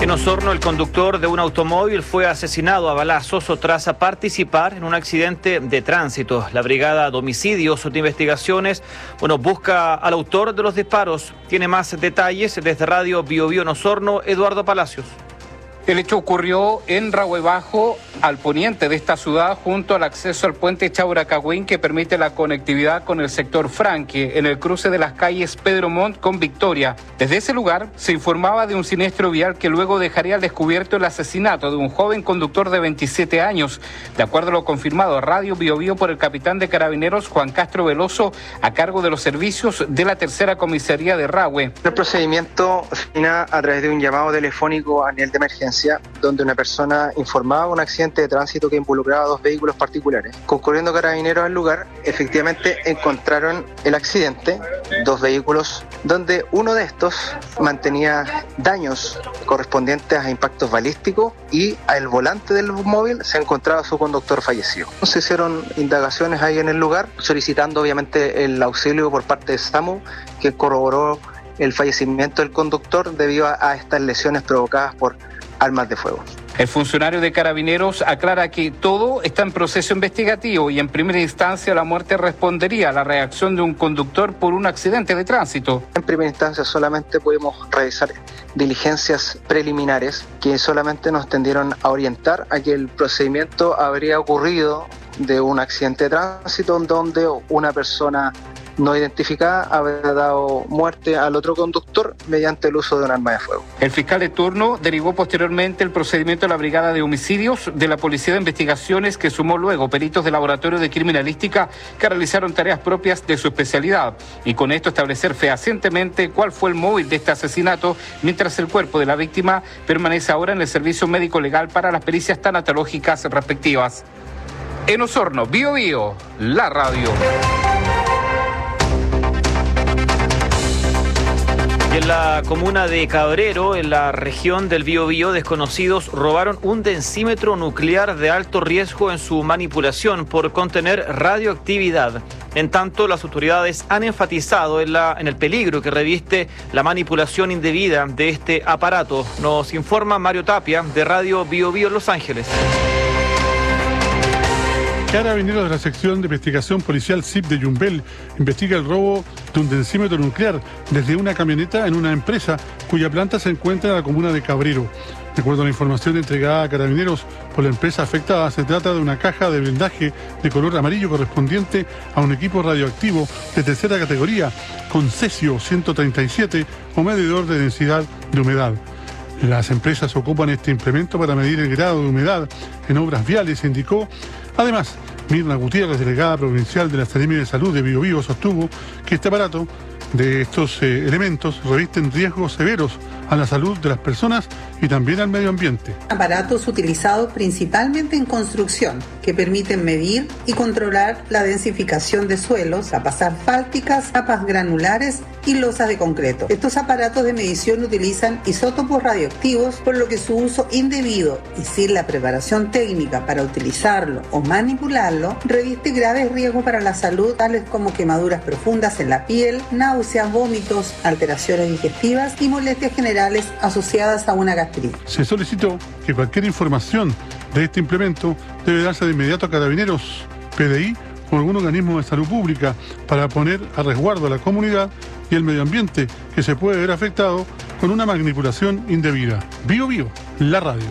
En Osorno, el conductor de un automóvil fue asesinado a balazos tras participar en un accidente de tránsito. La Brigada de Homicidios de Investigaciones, busca al autor de los disparos. Tiene más detalles desde Radio Bio Bio en Osorno, Eduardo Palacios. El hecho ocurrió en Rahue Bajo, al poniente de esta ciudad, junto al acceso al puente Chauracagüín, que permite la conectividad con el sector Franque, en el cruce de las calles Pedro Montt con Victoria. Desde ese lugar se informaba de un siniestro vial que luego dejaría al descubierto el asesinato de un joven conductor de 27 años. De acuerdo a lo confirmado a Radio Bio Bio por el capitán de Carabineros, Juan Castro Veloso, a cargo de los servicios de la tercera comisaría de Rahue. El procedimiento termina a través de un llamado telefónico a nivel de emergencia, donde una persona informaba un accidente de tránsito que involucraba 2 vehículos particulares. Concurriendo Carabineros al lugar, efectivamente encontraron el accidente, 2 vehículos, donde uno de estos mantenía daños correspondientes a impactos balísticos y al volante del móvil se encontraba su conductor fallecido. Se hicieron indagaciones ahí en el lugar, solicitando obviamente el auxilio por parte de SAMU, que corroboró el fallecimiento del conductor debido a estas lesiones provocadas por armas de fuego. El funcionario de Carabineros aclara que todo está en proceso investigativo y en primera instancia la muerte respondería a la reacción de un conductor por un accidente de tránsito. En primera instancia solamente pudimos realizar diligencias preliminares que solamente nos tendieron a orientar a que el procedimiento habría ocurrido de un accidente de tránsito donde una persona no identificada habría dado muerte al otro conductor mediante el uso de un arma de fuego. El fiscal de turno derivó posteriormente el procedimiento a la Brigada de Homicidios de la Policía de Investigaciones, que sumó luego peritos del Laboratorio de Criminalística que realizaron tareas propias de su especialidad y con esto establecer fehacientemente cuál fue el móvil de este asesinato, mientras el cuerpo de la víctima permanece ahora en el servicio médico legal para las pericias tanatológicas respectivas. En Osorno, Bio Bio, la radio. En la comuna de Cabrero, en la región del Biobío, desconocidos robaron un densímetro nuclear de alto riesgo en su manipulación por contener radioactividad. En tanto, las autoridades han enfatizado en el peligro que reviste la manipulación indebida de este aparato. Nos informa Mario Tapia, de Radio Biobío Los Ángeles. Carabineros de la sección de investigación policial CIP de Yumbel investiga el robo de un densímetro nuclear desde una camioneta en una empresa cuya planta se encuentra en la comuna de Cabrero. De acuerdo a la información entregada a Carabineros por la empresa afectada, se trata de una caja de blindaje de color amarillo correspondiente a un equipo radioactivo de tercera categoría con cesio 137 o medidor de densidad de humedad. Las empresas ocupan este implemento para medir el grado de humedad en obras viales, indicó. Además, Mirna Gutiérrez, delegada provincial de la Seremi de Salud de Biobío, sostuvo que este aparato de estos elementos revisten riesgos severos a la salud de las personas y también al medio ambiente. Aparatos utilizados principalmente en construcción que permiten medir y controlar la densificación de suelos, capas asfálticas, capas granulares y losas de concreto. Estos aparatos de medición utilizan isótopos radioactivos, por lo que su uso indebido y sin la preparación técnica para utilizarlo o manipularlo reviste graves riesgos para la salud, tales como quemaduras profundas en la piel, náuseas, vómitos, alteraciones digestivas y molestias generales asociadas a una gastritis. Se solicitó que cualquier información de este implemento debe darse de inmediato a Carabineros, PDI o algún organismo de salud pública para poner a resguardo a la comunidad y el medio ambiente que se puede ver afectado con una manipulación indebida. Bio Bio, la radio.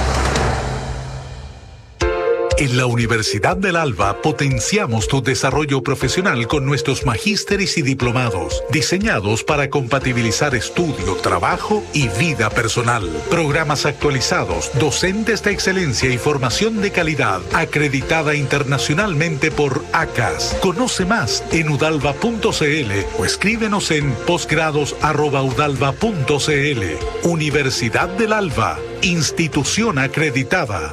En la Universidad del Alba potenciamos tu desarrollo profesional con nuestros magísteres y diplomados, diseñados para compatibilizar estudio, trabajo y vida personal. Programas actualizados, docentes de excelencia y formación de calidad, acreditada internacionalmente por ACAS. Conoce más en udalva.cl o escríbenos en posgrados@udalva.cl. Universidad del Alba, institución acreditada.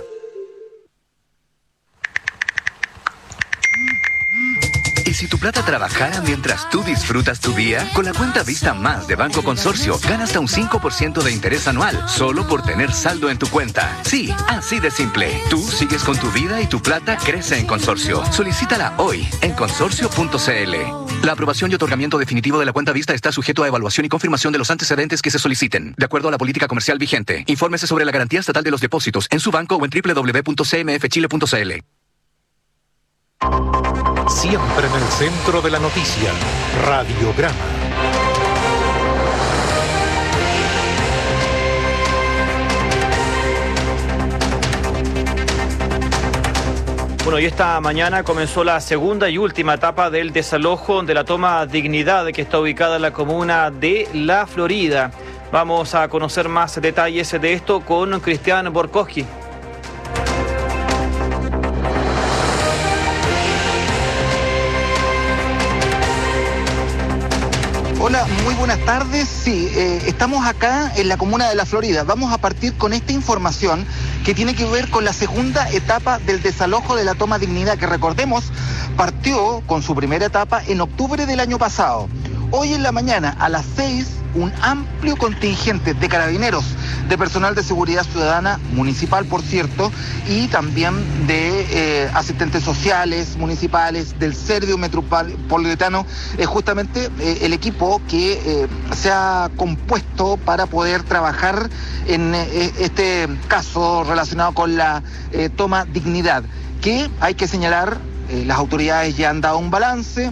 ¿Y si tu plata trabajara mientras tú disfrutas tu día? Con la cuenta Vista Más de Banco Consorcio, gana hasta un 5% de interés anual, solo por tener saldo en tu cuenta. Sí, así de simple. Tú sigues con tu vida y tu plata crece en Consorcio. Solicítala hoy en consorcio.cl. La aprobación y otorgamiento definitivo de la cuenta vista está sujeto a evaluación y confirmación de los antecedentes que se soliciten, de acuerdo a la política comercial vigente. Infórmese sobre la garantía estatal de los depósitos en su banco o en www.cmfchile.cl. Siempre en el centro de la noticia, Radiograma. Bueno, y esta mañana comenzó la segunda y última etapa del desalojo de la toma Dignidad, que está ubicada en la comuna de La Florida. Vamos a conocer más detalles de esto con Cristian Borkowski. Hola, muy buenas tardes. Sí, estamos acá en la comuna de La Florida. Vamos a partir con esta información que tiene que ver con la segunda etapa del desalojo de la toma Dignidad, que recordemos partió con su primera etapa en octubre del año pasado. Hoy en la mañana, a las 6, un amplio contingente de carabineros, de personal de seguridad ciudadana, municipal por cierto, y también de asistentes sociales municipales, del Servio Metropolitano, justamente el equipo que se ha compuesto para poder trabajar en este caso relacionado con la toma Dignidad, que hay que señalar, las autoridades ya han dado un balance,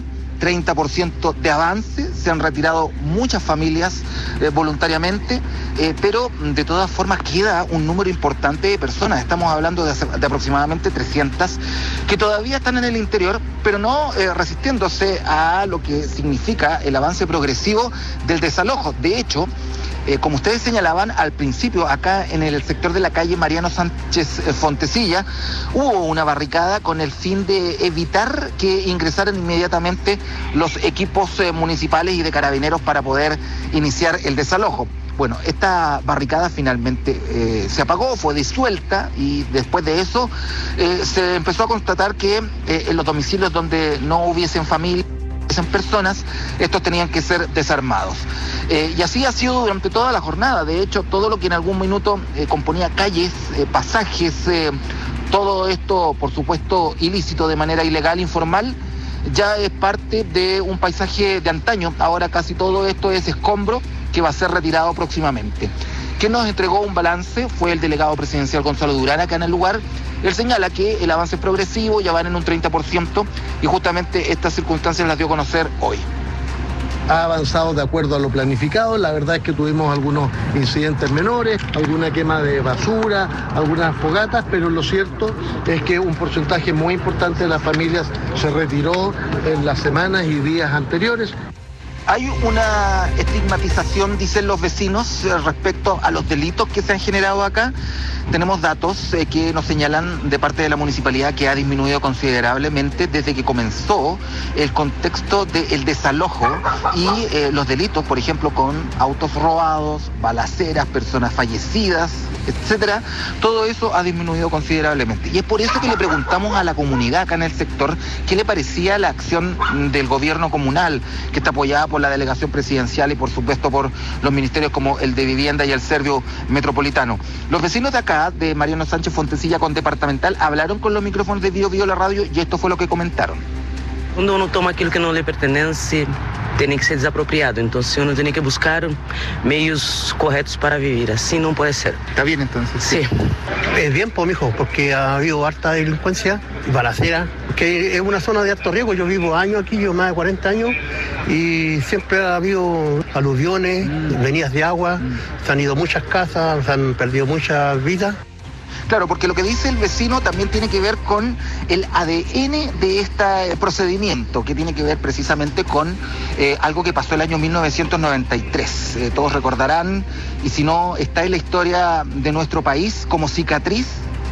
30% de avance, se han retirado muchas familias voluntariamente, pero de todas formas queda un número importante de personas, estamos hablando de aproximadamente 300, que todavía están en el interior, pero no resistiéndose a lo que significa el avance progresivo del desalojo. De hecho, como ustedes señalaban al principio, acá en el sector de la calle Mariano Sánchez Fontecilla, hubo una barricada con el fin de evitar que ingresaran inmediatamente los equipos municipales y de carabineros para poder iniciar el desalojo. Bueno, esta barricada finalmente se apagó, fue disuelta, y después de eso se empezó a constatar que en los domicilios donde no hubiesen familia, en personas, estos tenían que ser desarmados. Y así ha sido durante toda la jornada. De hecho, todo lo que en algún minuto componía calles, pasajes, todo esto, por supuesto, ilícito, de manera ilegal, informal, ya es parte de un paisaje de antaño. Ahora casi todo esto es escombro que va a ser retirado próximamente. Quien nos entregó un balance fue el delegado presidencial Gonzalo Durán acá en el lugar. Él señala que el avance es progresivo, ya van en un 30%, y justamente estas circunstancias las dio a conocer hoy. Ha avanzado de acuerdo a lo planificado. La verdad es que tuvimos algunos incidentes menores, alguna quema de basura, algunas fogatas, pero lo cierto es que un porcentaje muy importante de las familias se retiró en las semanas y días anteriores. Hay una estigmatización, dicen los vecinos, respecto a los delitos que se han generado acá. Tenemos datos que nos señalan de parte de la municipalidad que ha disminuido considerablemente desde que comenzó el contexto del desalojo y los delitos, por ejemplo, con autos robados, balaceras, personas fallecidas, etcétera. Todo eso ha disminuido considerablemente. Y es por eso que le preguntamos a la comunidad acá en el sector qué le parecía la acción del gobierno comunal, que está apoyada por la delegación presidencial y por supuesto por los ministerios como el de Vivienda y el Servio Metropolitano. Los vecinos de acá, de Mariano Sánchez Fontecilla con Departamental, hablaron con los micrófonos de Bio Bio la radio, y esto fue lo que comentaron. Quando uno toma aquilo que não lhe pertence, tem que ser desapropriado. Então, uno tiene que buscar medios correctos para vivir. Así no puede ser. ¿Está bien entonces? Sí. Es bien, pues, mijo, porque ha habido harta delincuencia, balacera, que es una zona de alto riesgo. Yo vivo años aquí, yo más de 40 años, y siempre ha habido aluviones, venidas de agua, se han ido muchas casas, se han perdido muchas vidas. Claro, porque lo que dice el vecino también tiene que ver con el ADN de este procedimiento, que tiene que ver precisamente con algo que pasó el año 1993. Todos recordarán, y si no, está en la historia de nuestro país como cicatriz,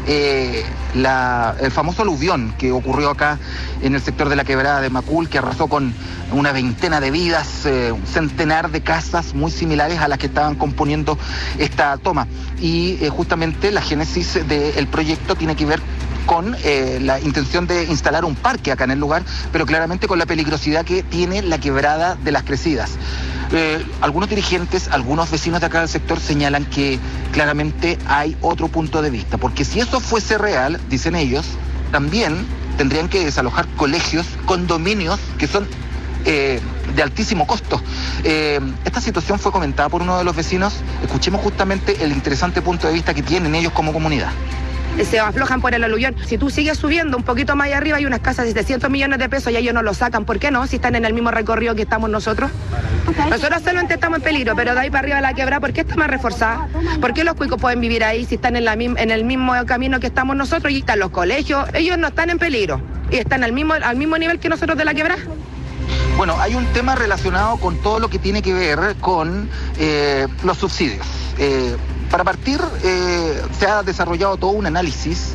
el famoso aluvión que ocurrió acá en el sector de la Quebrada de Macul, que arrasó con una veintena de vidas, un centenar de casas muy similares a las que estaban componiendo esta toma. Y justamente la génesis del proyecto tiene que ver con la intención de instalar un parque acá en el lugar, pero claramente con la peligrosidad que tiene la Quebrada de las Crecidas. Algunos dirigentes, algunos vecinos de acá del sector señalan que claramente hay otro punto de vista, porque si eso fuese real, dicen ellos, también tendrían que desalojar colegios, condominios que son de altísimo costo. Esta situación fue comentada por uno de los vecinos. Escuchemos justamente el interesante punto de vista que tienen ellos como comunidad. Se aflojan por el aluvión. Si tú sigues subiendo un poquito más allá arriba, hay unas casas de 700 millones de pesos y ellos no lo sacan. ¿Por qué no? Si están en el mismo recorrido que estamos nosotros. Nosotros solamente estamos en peligro, pero de ahí para arriba de la quebrada, ¿por qué está más reforzada? ¿Por qué los cuicos pueden vivir ahí si están en el mismo camino que estamos nosotros y están los colegios? Ellos no están en peligro y están al mismo nivel que nosotros de la quebrada. Bueno, hay un tema relacionado con todo lo que tiene que ver con los subsidios. Para partir, se ha desarrollado todo un análisis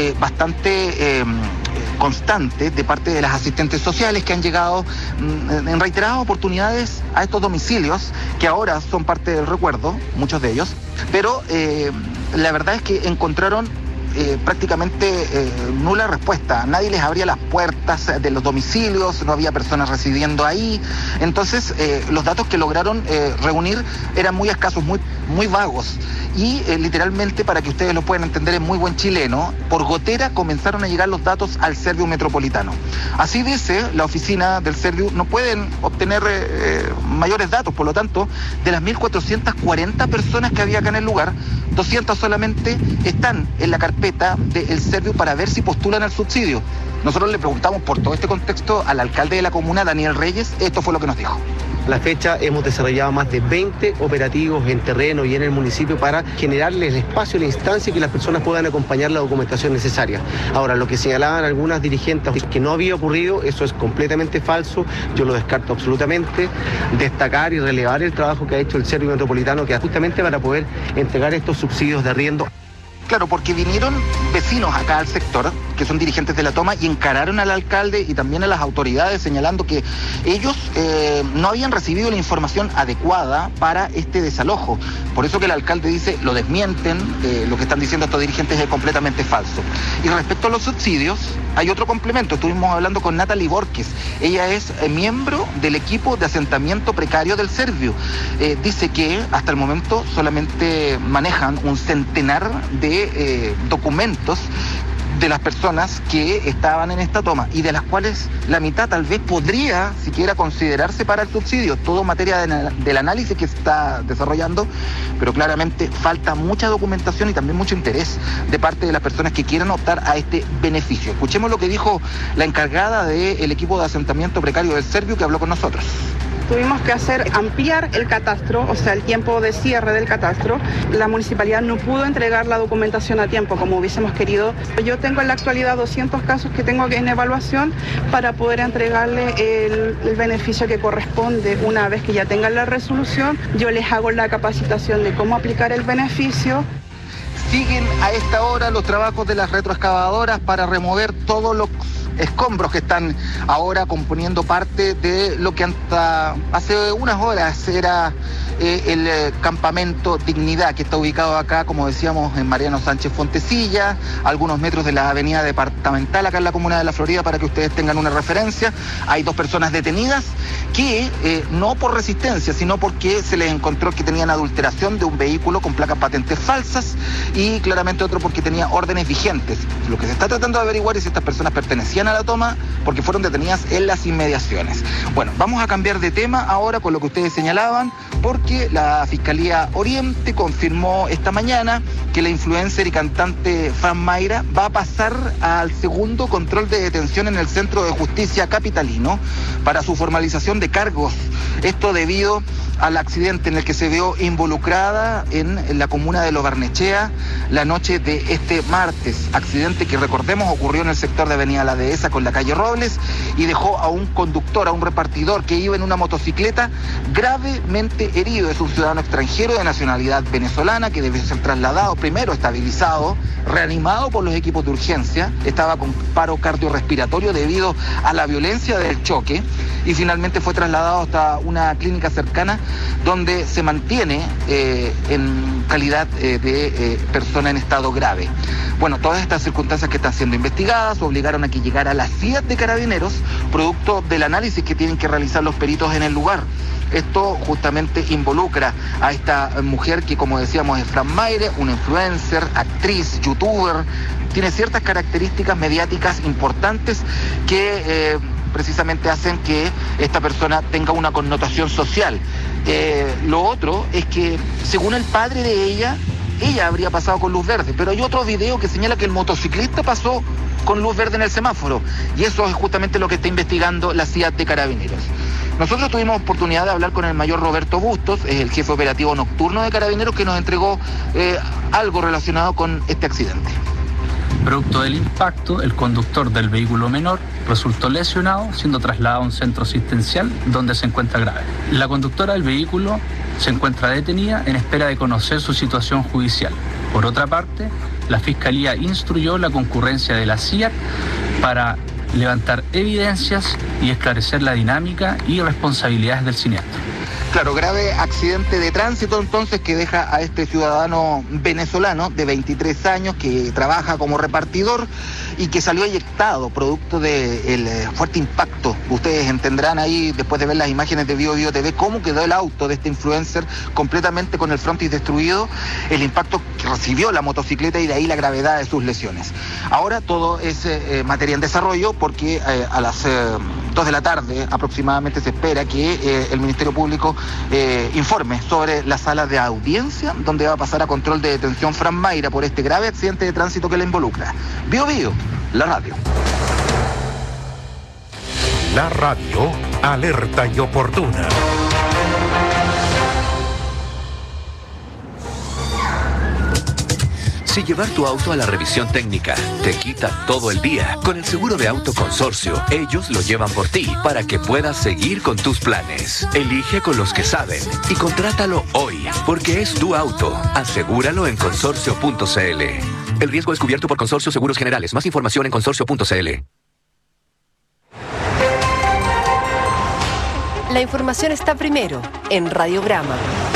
bastante constante de parte de las asistentes sociales que han llegado en reiteradas oportunidades a estos domicilios, que ahora son parte del recuerdo, muchos de ellos, pero la verdad es que encontraron prácticamente nula respuesta. Nadie les abría las puertas de los domicilios, no había personas residiendo ahí. Entonces, los datos que lograron reunir eran muy escasos, muy vagos. Y literalmente, para que ustedes lo puedan entender en muy buen chileno, por gotera comenzaron a llegar los datos al Serviu Metropolitano. Así dice la oficina del Serviu, no pueden obtener mayores datos, por lo tanto, de las 1.440 personas que había acá en el lugar, 200 solamente están en la carpeta del Serviu para ver si postulan al subsidio. Nosotros le preguntamos por todo este contexto al alcalde de la comuna, Daniel Reyes. Esto fue lo que nos dijo. A la fecha hemos desarrollado más de 20 operativos en terreno y en el municipio para generarles el espacio y la instancia y que las personas puedan acompañar la documentación necesaria. Ahora, lo que señalaban algunas dirigentes es que no había ocurrido, eso es completamente falso, yo lo descarto absolutamente. Destacar y relevar el trabajo que ha hecho el Serviu Metropolitano, que justamente para poder entregar estos subsidios de arriendo. Claro, porque vinieron vecinos acá al sector, que son dirigentes de la toma, y encararon al alcalde y también a las autoridades señalando que ellos no habían recibido la información adecuada para este desalojo. Por eso que el alcalde dice, lo desmienten, lo que están diciendo estos dirigentes es completamente falso. Y respecto a los subsidios, hay otro complemento. Estuvimos hablando con Natalie Borges. Ella es miembro del equipo de asentamiento precario del Serviu. Dice que hasta el momento solamente manejan un centenar de documentos de las personas que estaban en esta toma y de las cuales la mitad tal vez podría siquiera considerarse para el subsidio, todo materia del análisis que se está desarrollando, pero claramente falta mucha documentación y también mucho interés de parte de las personas que quieran optar a este beneficio. Escuchemos lo que dijo la encargada del equipo de asentamiento precario del Serviu, que habló con nosotros. Tuvimos que ampliar el catastro, o sea, el tiempo de cierre del catastro. La municipalidad no pudo entregar la documentación a tiempo como hubiésemos querido. Yo tengo en la actualidad 200 casos que tengo en evaluación para poder entregarle el beneficio que corresponde. Una vez que ya tengan la resolución, yo les hago la capacitación de cómo aplicar el beneficio. Siguen a esta hora los trabajos de las retroexcavadoras para remover todos los escombros que están ahora componiendo parte de lo que hasta hace unas horas era el campamento Dignidad, que está ubicado acá, como decíamos, en Mariano Sánchez Fontecilla, a algunos metros de la avenida departamental acá en la comuna de La Florida, para que ustedes tengan una referencia. Hay 2 personas detenidas que no por resistencia, sino porque se les encontró que tenían adulteración de un vehículo con placas patentes falsas, y claramente otro porque tenía órdenes vigentes. Lo que se está tratando de averiguar es si estas personas pertenecían a la toma porque fueron detenidas en las inmediaciones. Bueno, vamos a cambiar de tema ahora con lo que ustedes señalaban, porque la Fiscalía Oriente confirmó esta mañana que la influencer y cantante Fran Mayra va a pasar al segundo control de detención en el Centro de Justicia Capitalino para su formalización de cargos. Esto debido al accidente en el que se vio involucrada en la comuna de Lo Barnechea la noche de este martes. Accidente que, recordemos, ocurrió en el sector de Avenida La Dehesa con la calle Robles y dejó a un conductor, a un repartidor que iba en una motocicleta, gravemente herido. Es un ciudadano extranjero de nacionalidad venezolana que debe ser trasladado, primero estabilizado, reanimado por los equipos de urgencia. Estaba con paro cardiorrespiratorio debido a la violencia del choque y finalmente fue trasladado hasta una clínica cercana donde se mantiene en calidad de persona en estado grave. Bueno, todas estas circunstancias que están siendo investigadas obligaron a que llegara la CIA de Carabineros, producto del análisis que tienen que realizar los peritos en el lugar. Esto justamente involucra a esta mujer que, como decíamos, es Fran Mayra, una influencer, actriz, youtuber, tiene ciertas características mediáticas importantes que precisamente hacen que esta persona tenga una connotación social. Lo otro es que, según el padre de ella habría pasado con luz verde, pero hay otro video que señala que el motociclista pasó con luz verde en el semáforo, y eso es justamente lo que está investigando la CIA de Carabineros. Nosotros tuvimos oportunidad de hablar con el mayor Roberto Bustos, es el jefe operativo nocturno de Carabineros, que nos entregó algo relacionado con este accidente. Producto del impacto, el conductor del vehículo menor resultó lesionado, siendo trasladado a un centro asistencial donde se encuentra grave. La conductora del vehículo se encuentra detenida en espera de conocer su situación judicial. Por otra parte, la Fiscalía instruyó la concurrencia de la CIA para levantar evidencias y esclarecer la dinámica y responsabilidades del siniestro. Claro, grave accidente de tránsito entonces que deja a este ciudadano venezolano de 23 años que trabaja como repartidor y que salió eyectado producto del fuerte impacto. Ustedes entenderán ahí, después de ver las imágenes de Bio Bio TV, cómo quedó el auto de este influencer completamente con el frontis destruido, el impacto que recibió la motocicleta y de ahí la gravedad de sus lesiones. Ahora todo es materia en desarrollo porque a las 2 de la tarde aproximadamente se espera que el Ministerio Público informe sobre la sala de audiencia donde va a pasar a control de detención Fran Mayra por este grave accidente de tránsito que la involucra. Bio Bio, la radio. La radio, alerta y oportuna. Si llevar tu auto a la revisión técnica te quita todo el día, con el seguro de auto Consorcio, ellos lo llevan por ti para que puedas seguir con tus planes. Elige con los que saben y contrátalo hoy, porque es tu auto. Asegúralo en consorcio.cl. El riesgo es cubierto por Consorcio Seguros Generales. Más información en consorcio.cl. La información está primero en Radiograma.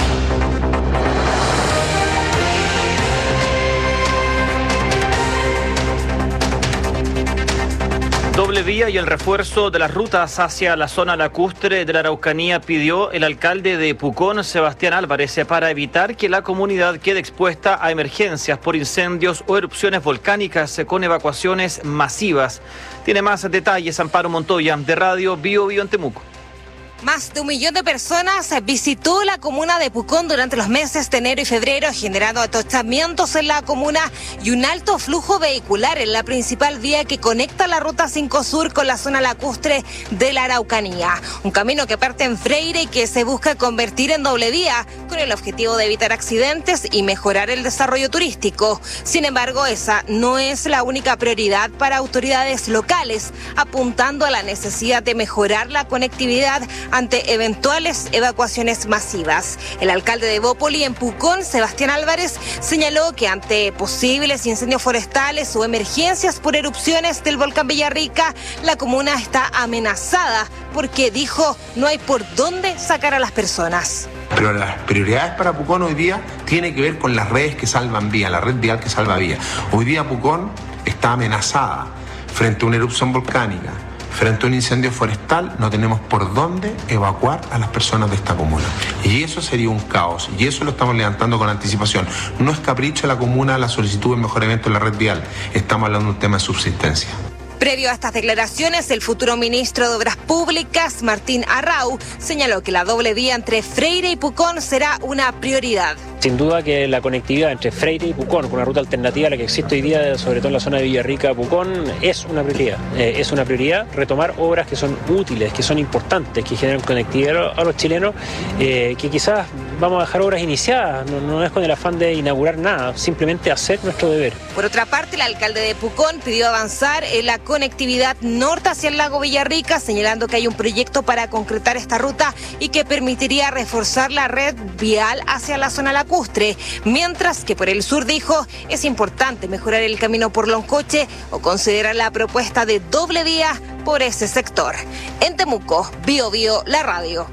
Doble vía y el refuerzo de las rutas hacia la zona lacustre de la Araucanía pidió el alcalde de Pucón, Sebastián Álvarez, para evitar que la comunidad quede expuesta a emergencias por incendios o erupciones volcánicas con evacuaciones masivas. Tiene más detalles Amparo Montoya, de Radio Bio Bio en Temuco. Más de 1 millón de personas visitó la comuna de Pucón durante los meses de enero y febrero, generando atochamientos en la comuna y un alto flujo vehicular en la principal vía que conecta la Ruta 5 Sur con la zona lacustre de la Araucanía. Un camino que parte en Freire y que se busca convertir en doble vía con el objetivo de evitar accidentes y mejorar el desarrollo turístico. Sin embargo, esa no es la única prioridad para autoridades locales, apuntando a la necesidad de mejorar la conectividad ante eventuales evacuaciones masivas. El alcalde de Bópoli en Pucón, Sebastián Álvarez, señaló que ante posibles incendios forestales o emergencias por erupciones del volcán Villarrica, la comuna está amenazada porque, dijo, no hay por dónde sacar a las personas. Pero las prioridades para Pucón hoy día tienen que ver con las redes que salvan vía, la red vial que salva vía. Hoy día Pucón está amenazada frente a una erupción volcánica. Frente a un incendio forestal no tenemos por dónde evacuar a las personas de esta comuna. Y eso sería un caos. Y eso lo estamos levantando con anticipación. No es capricho de la comuna la solicitud de mejoramiento en la red vial. Estamos hablando de un tema de subsistencia. Previo a estas declaraciones, el futuro ministro de Obras Públicas, Martín Arrau, señaló que la doble vía entre Freire y Pucón será una prioridad. Sin duda que la conectividad entre Freire y Pucón, con una ruta alternativa a la que existe hoy día, sobre todo en la zona de Villarrica, Pucón, es una prioridad. Es una prioridad retomar obras que son útiles, que son importantes, que generan conectividad a los chilenos, que quizás vamos a dejar obras iniciadas, no es con el afán de inaugurar nada, simplemente hacer nuestro deber. Por otra parte, el alcalde de Pucón pidió avanzar en la conectividad norte hacia el lago Villarrica, señalando que hay un proyecto para concretar esta ruta y que permitiría reforzar la red vial hacia la zona lacustre, mientras que por el sur, dijo, es importante mejorar el camino por Loncoche o considerar la propuesta de doble vía por ese sector. En Temuco, Bio Bio, la radio.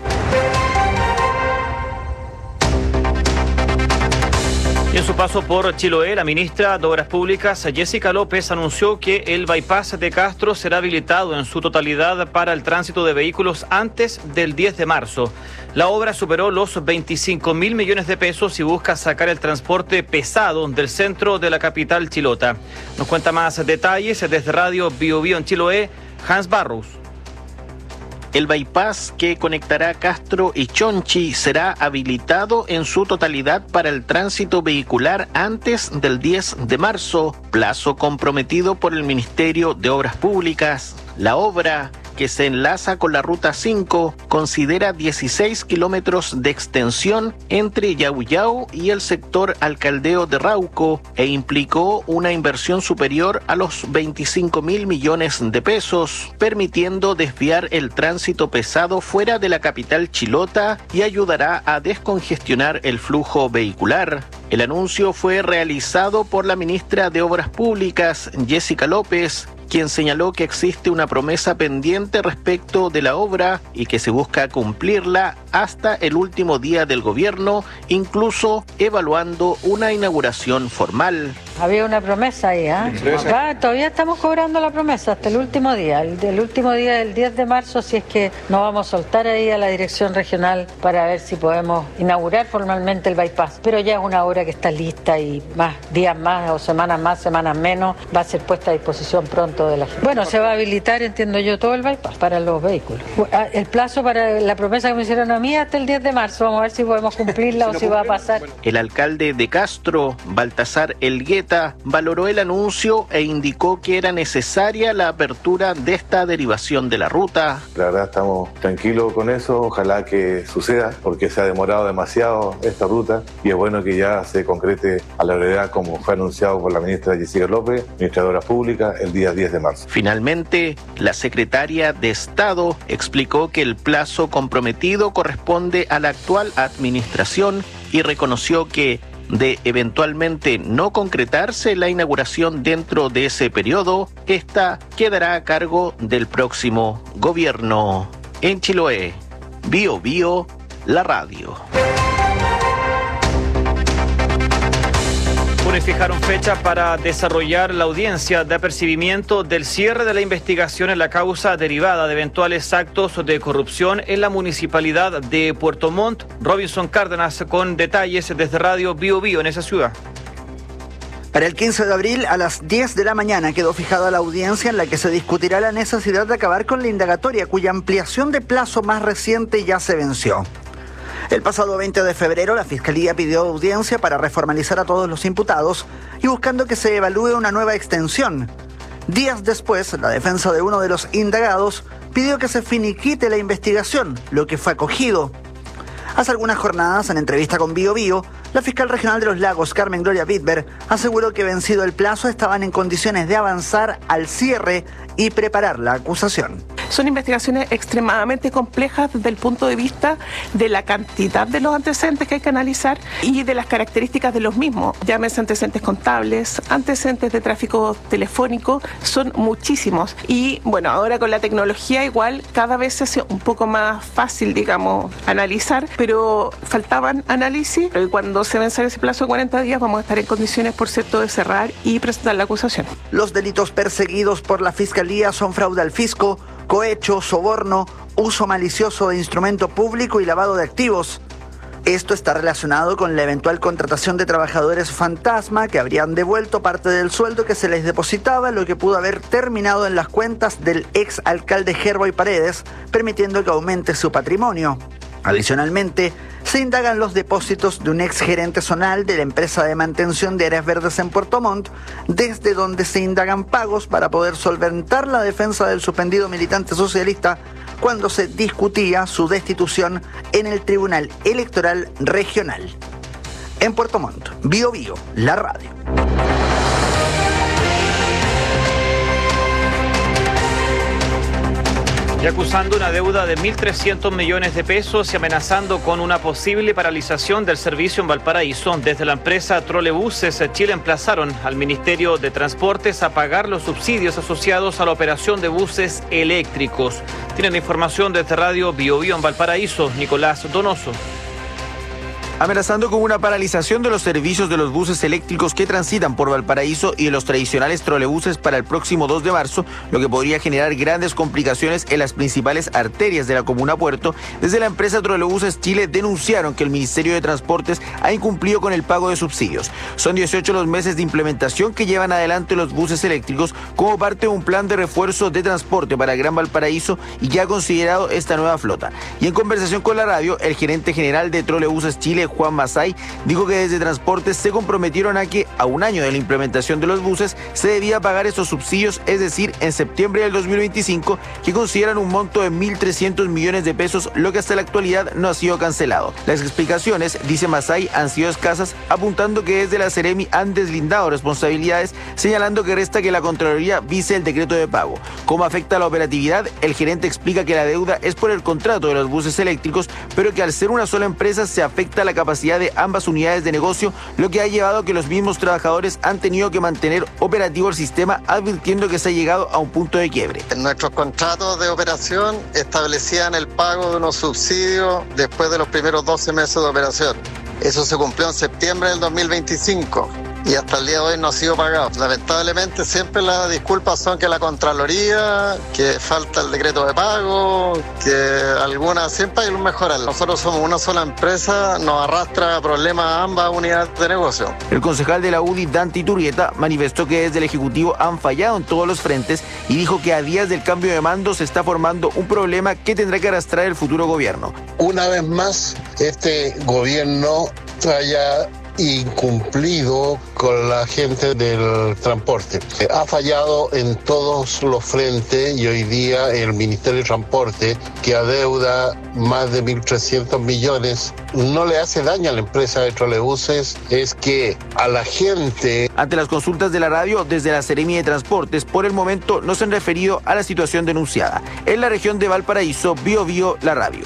Y en su paso por Chiloé, la ministra de Obras Públicas, Jessica López, anunció que el bypass de Castro será habilitado en su totalidad para el tránsito de vehículos antes del 10 de marzo. La obra superó los 25.000 millones de pesos y busca sacar el transporte pesado del centro de la capital chilota. Nos cuenta más detalles desde Radio Bio Bio en Chiloé, Hans Barros. El bypass que conectará Castro y Chonchi será habilitado en su totalidad para el tránsito vehicular antes del 10 de marzo, plazo comprometido por el Ministerio de Obras Públicas. La obra, que se enlaza con la Ruta 5, considera 16 kilómetros de extensión entre Yauyao y el sector Alcaldeo de Rauco e implicó una inversión superior a los 25.000 millones de pesos, permitiendo desviar el tránsito pesado fuera de la capital chilota y ayudará a descongestionar el flujo vehicular. El anuncio fue realizado por la ministra de Obras Públicas, Jessica López, quien señaló que existe una promesa pendiente respecto de la obra y que se busca cumplirla hasta el último día del gobierno, incluso evaluando una inauguración formal. Había una promesa ahí, todavía estamos cobrando la promesa hasta el último día. El último día del 10 de marzo, si es que nos vamos a soltar ahí a la dirección regional para ver si podemos inaugurar formalmente el bypass. Pero ya es una obra que está lista y días más o semanas más, semanas menos, va a ser puesta a disposición pronto de la gente. Bueno, se va a habilitar, entiendo yo, todo el bypass para los vehículos. El plazo para la promesa que me hicieron a mí hasta el 10 de marzo, vamos a ver si podemos cumplirla o si va a pasar. El alcalde de Castro, Baltasar Elgueta, valoró el anuncio e indicó que era necesaria la apertura de esta derivación de la ruta. La verdad estamos tranquilos con eso, ojalá que suceda porque se ha demorado demasiado esta ruta y es bueno que ya se concrete a la brevedad como fue anunciado por la ministra Jessica López, ministra de Obras Públicas, el día 10 de marzo. Finalmente, la secretaria de Estado explicó que el plazo comprometido corresponde a la actual administración y reconoció que de eventualmente no concretarse la inauguración dentro de ese periodo, esta quedará a cargo del próximo gobierno. En Chiloé, Bio Bio, la radio. Fijaron fecha para desarrollar la audiencia de apercibimiento del cierre de la investigación en la causa derivada de eventuales actos de corrupción en la municipalidad de Puerto Montt. Robinson Cárdenas con detalles desde Radio Bio Bio en esa ciudad. Para el 15 de abril a las 10 de la mañana quedó fijada la audiencia en la que se discutirá la necesidad de acabar con la indagatoria, cuya ampliación de plazo más reciente ya se venció. El pasado 20 de febrero, la Fiscalía pidió audiencia para reformalizar a todos los imputados y buscando que se evalúe una nueva extensión. Días después, la defensa de uno de los indagados pidió que se finiquite la investigación, lo que fue acogido. Hace algunas jornadas, en entrevista con Bio Bio, la fiscal regional de Los Lagos, Carmen Gloria Bitber, aseguró que vencido el plazo estaban en condiciones de avanzar al cierre y preparar la acusación. Son investigaciones extremadamente complejas desde el punto de vista de la cantidad de los antecedentes que hay que analizar y de las características de los mismos. Llámese antecedentes contables, antecedentes de tráfico telefónico, son muchísimos. Y bueno, ahora con la tecnología igual cada vez es un poco más fácil, digamos, analizar, pero faltaban análisis. Y cuando se vence ese plazo de 40 días vamos a estar en condiciones, por cierto, de cerrar y presentar la acusación. Los delitos perseguidos por la Fiscalía son fraude al fisco, cohecho, soborno, uso malicioso de instrumento público y lavado de activos. Esto está relacionado con la eventual contratación de trabajadores fantasma que habrían devuelto parte del sueldo que se les depositaba, lo que pudo haber terminado en las cuentas del ex alcalde Gerboy Paredes, permitiendo que aumente su patrimonio. Adicionalmente, se indagan los depósitos de un ex gerente zonal de la empresa de mantención de áreas verdes en Puerto Montt, desde donde se indagan pagos para poder solventar la defensa del suspendido militante socialista cuando se discutía su destitución en el Tribunal Electoral Regional. En Puerto Montt, Bio Bio, la radio. Y acusando una deuda de 1.300 millones de pesos y amenazando con una posible paralización del servicio en Valparaíso, desde la empresa Trolebuses Chile emplazaron al Ministerio de Transportes a pagar los subsidios asociados a la operación de buses eléctricos. Tienen información desde Radio Bio Bio en Valparaíso, Nicolás Donoso. amenazando con una paralización de los servicios de los buses eléctricos que transitan por Valparaíso y de los tradicionales trolebuses para el próximo 2 de marzo, lo que podría generar grandes complicaciones en las principales arterias de la comuna Puerto. Desde la empresa Trolebuses Chile denunciaron que el Ministerio de Transportes ha incumplido con el pago de subsidios. Son 18 los meses de implementación que llevan adelante los buses eléctricos como parte de un plan de refuerzo de transporte para Gran Valparaíso y que ha considerado esta nueva flota. Y en conversación con la radio, el gerente general de Trolebuses Chile, Juan Masay, dijo que desde Transportes se comprometieron a que a un año de la implementación de los buses se debía pagar estos subsidios, es decir, en septiembre del 2025, que consideran un monto de 1.300 millones de pesos, lo que hasta la actualidad no ha sido cancelado. Las explicaciones, dice Masay, han sido escasas, apuntando que desde la Seremi han deslindado responsabilidades, señalando que resta que la Contraloría vise el decreto de pago. ¿Cómo afecta la operatividad? El gerente explica que la deuda es por el contrato de los buses eléctricos, pero que al ser una sola empresa se afecta la capacidad de ambas unidades de negocio, lo que ha llevado a que los mismos trabajadores han tenido que mantener operativo el sistema, advirtiendo que se ha llegado a un punto de quiebre. Nuestros contratos de operación establecían el pago de unos subsidios después de los primeros 12 meses de operación. Eso se cumplió en septiembre del 2025 y hasta el día de hoy no ha sido pagado. Lamentablemente siempre las disculpas son que la Contraloría, que falta el decreto de pago, que algunas siempre hay que mejorar. Nosotros somos una sola empresa, nos arrastra problemas a ambas unidades de negocio. El concejal de la UDI, Dante Iturrieta, manifestó que desde el Ejecutivo han fallado en todos los frentes y dijo que a días del cambio de mando se está formando un problema que tendrá que arrastrar el futuro gobierno. Una vez más, este gobierno haya incumplido con la gente del transporte. Ha fallado en todos los frentes y hoy día el Ministerio de Transporte, que adeuda más de 1.300 millones, no le hace daño a la empresa de trolebuses, es que a la gente... Ante las consultas de la radio, desde la Seremi de Transportes, por el momento no se han referido a la situación denunciada. En la región de Valparaíso, Biobío, la radio.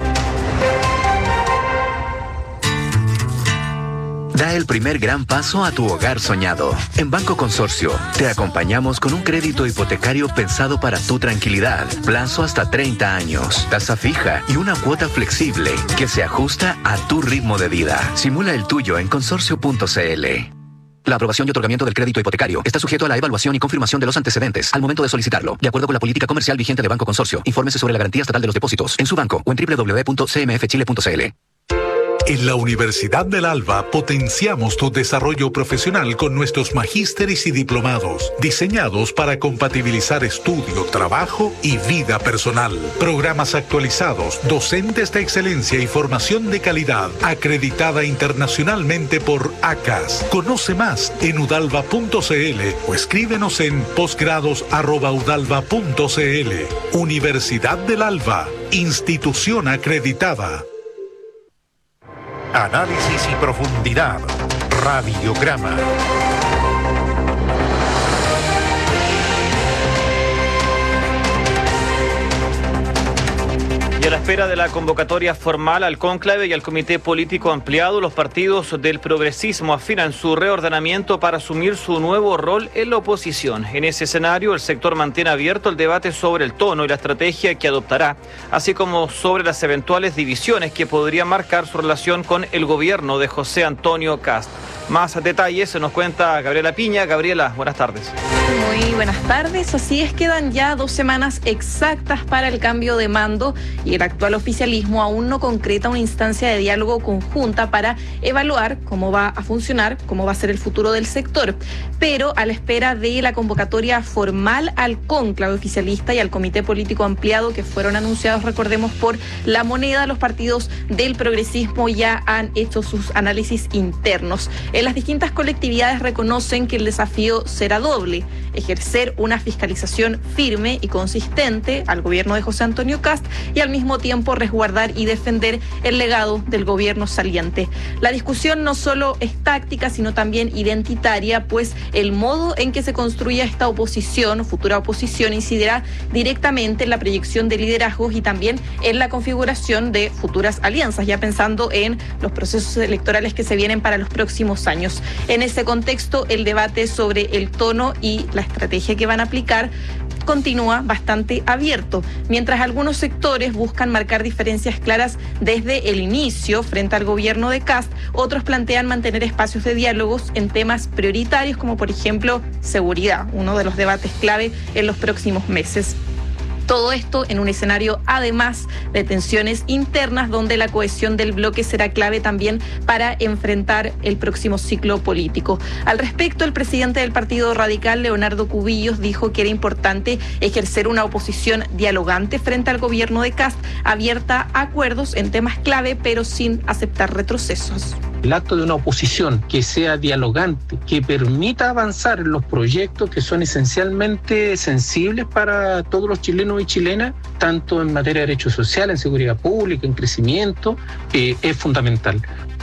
Da el primer gran paso a tu hogar soñado. En Banco Consorcio, te acompañamos con un crédito hipotecario pensado para tu tranquilidad. Plazo hasta 30 años, tasa fija y una cuota flexible que se ajusta a tu ritmo de vida. Simula el tuyo en consorcio.cl. La aprobación y otorgamiento del crédito hipotecario está sujeto a la evaluación y confirmación de los antecedentes al momento de solicitarlo, de acuerdo con la política comercial vigente de Banco Consorcio. Infórmese sobre la garantía estatal de los depósitos en su banco o en www.cmfchile.cl. En la Universidad del Alba potenciamos tu desarrollo profesional con nuestros magísteres y diplomados, diseñados para compatibilizar estudio, trabajo y vida personal. Programas actualizados, docentes de excelencia y formación de calidad, acreditada internacionalmente por ACAS. Conoce más en udalva.cl o escríbenos en posgrados@udalva.cl. Universidad del Alba, institución acreditada. Análisis y profundidad. Radiograma. Y a la espera de la convocatoria formal al cónclave y al comité político ampliado, los partidos del progresismo afinan su reordenamiento para asumir su nuevo rol en la oposición. En ese escenario, el sector mantiene abierto el debate sobre el tono y la estrategia que adoptará, así como sobre las eventuales divisiones que podrían marcar su relación con el gobierno de José Antonio Kast. Más detalles se nos cuenta Gabriela Piña. Gabriela, buenas tardes. Muy buenas tardes. Así es, quedan ya 2 semanas exactas para el cambio de mando y el actual oficialismo aún no concreta una instancia de diálogo conjunta para evaluar cómo va a funcionar, cómo va a ser el futuro del sector. Pero a la espera de la convocatoria formal al cónclave oficialista y al comité político ampliado que fueron anunciados, recordemos, por La Moneda, los partidos del progresismo ya han hecho sus análisis internos. En las distintas colectividades reconocen que el desafío será doble: ejercer una fiscalización firme y consistente al gobierno de José Antonio Kast y al mismo tiempo resguardar y defender el legado del gobierno saliente. La discusión no solo es táctica, sino también identitaria, pues el modo en que se construya esta oposición, futura oposición, incidirá directamente en la proyección de liderazgos y también en la configuración de futuras alianzas, ya pensando en los procesos electorales que se vienen para los próximos años. En ese contexto, el debate sobre el tono y la estrategia que van a aplicar continúa bastante abierto, mientras algunos sectores buscan marcar diferencias claras desde el inicio frente al gobierno de Kast, otros plantean mantener espacios de diálogos en temas prioritarios como por ejemplo seguridad, uno de los debates clave en los próximos meses. Todo esto en un escenario, además, de tensiones internas donde la cohesión del bloque será clave también para enfrentar el próximo ciclo político. Al respecto, el presidente del Partido Radical, Leonardo Cubillos, dijo que era importante ejercer una oposición dialogante frente al gobierno de Kast, abierta a acuerdos en temas clave, pero sin aceptar retrocesos. El acto de una oposición que sea dialogante, que permita avanzar en los proyectos que son esencialmente sensibles para todos los chilenos y chilenas, tanto en materia de derechos sociales, en seguridad pública, en crecimiento, es fundamental.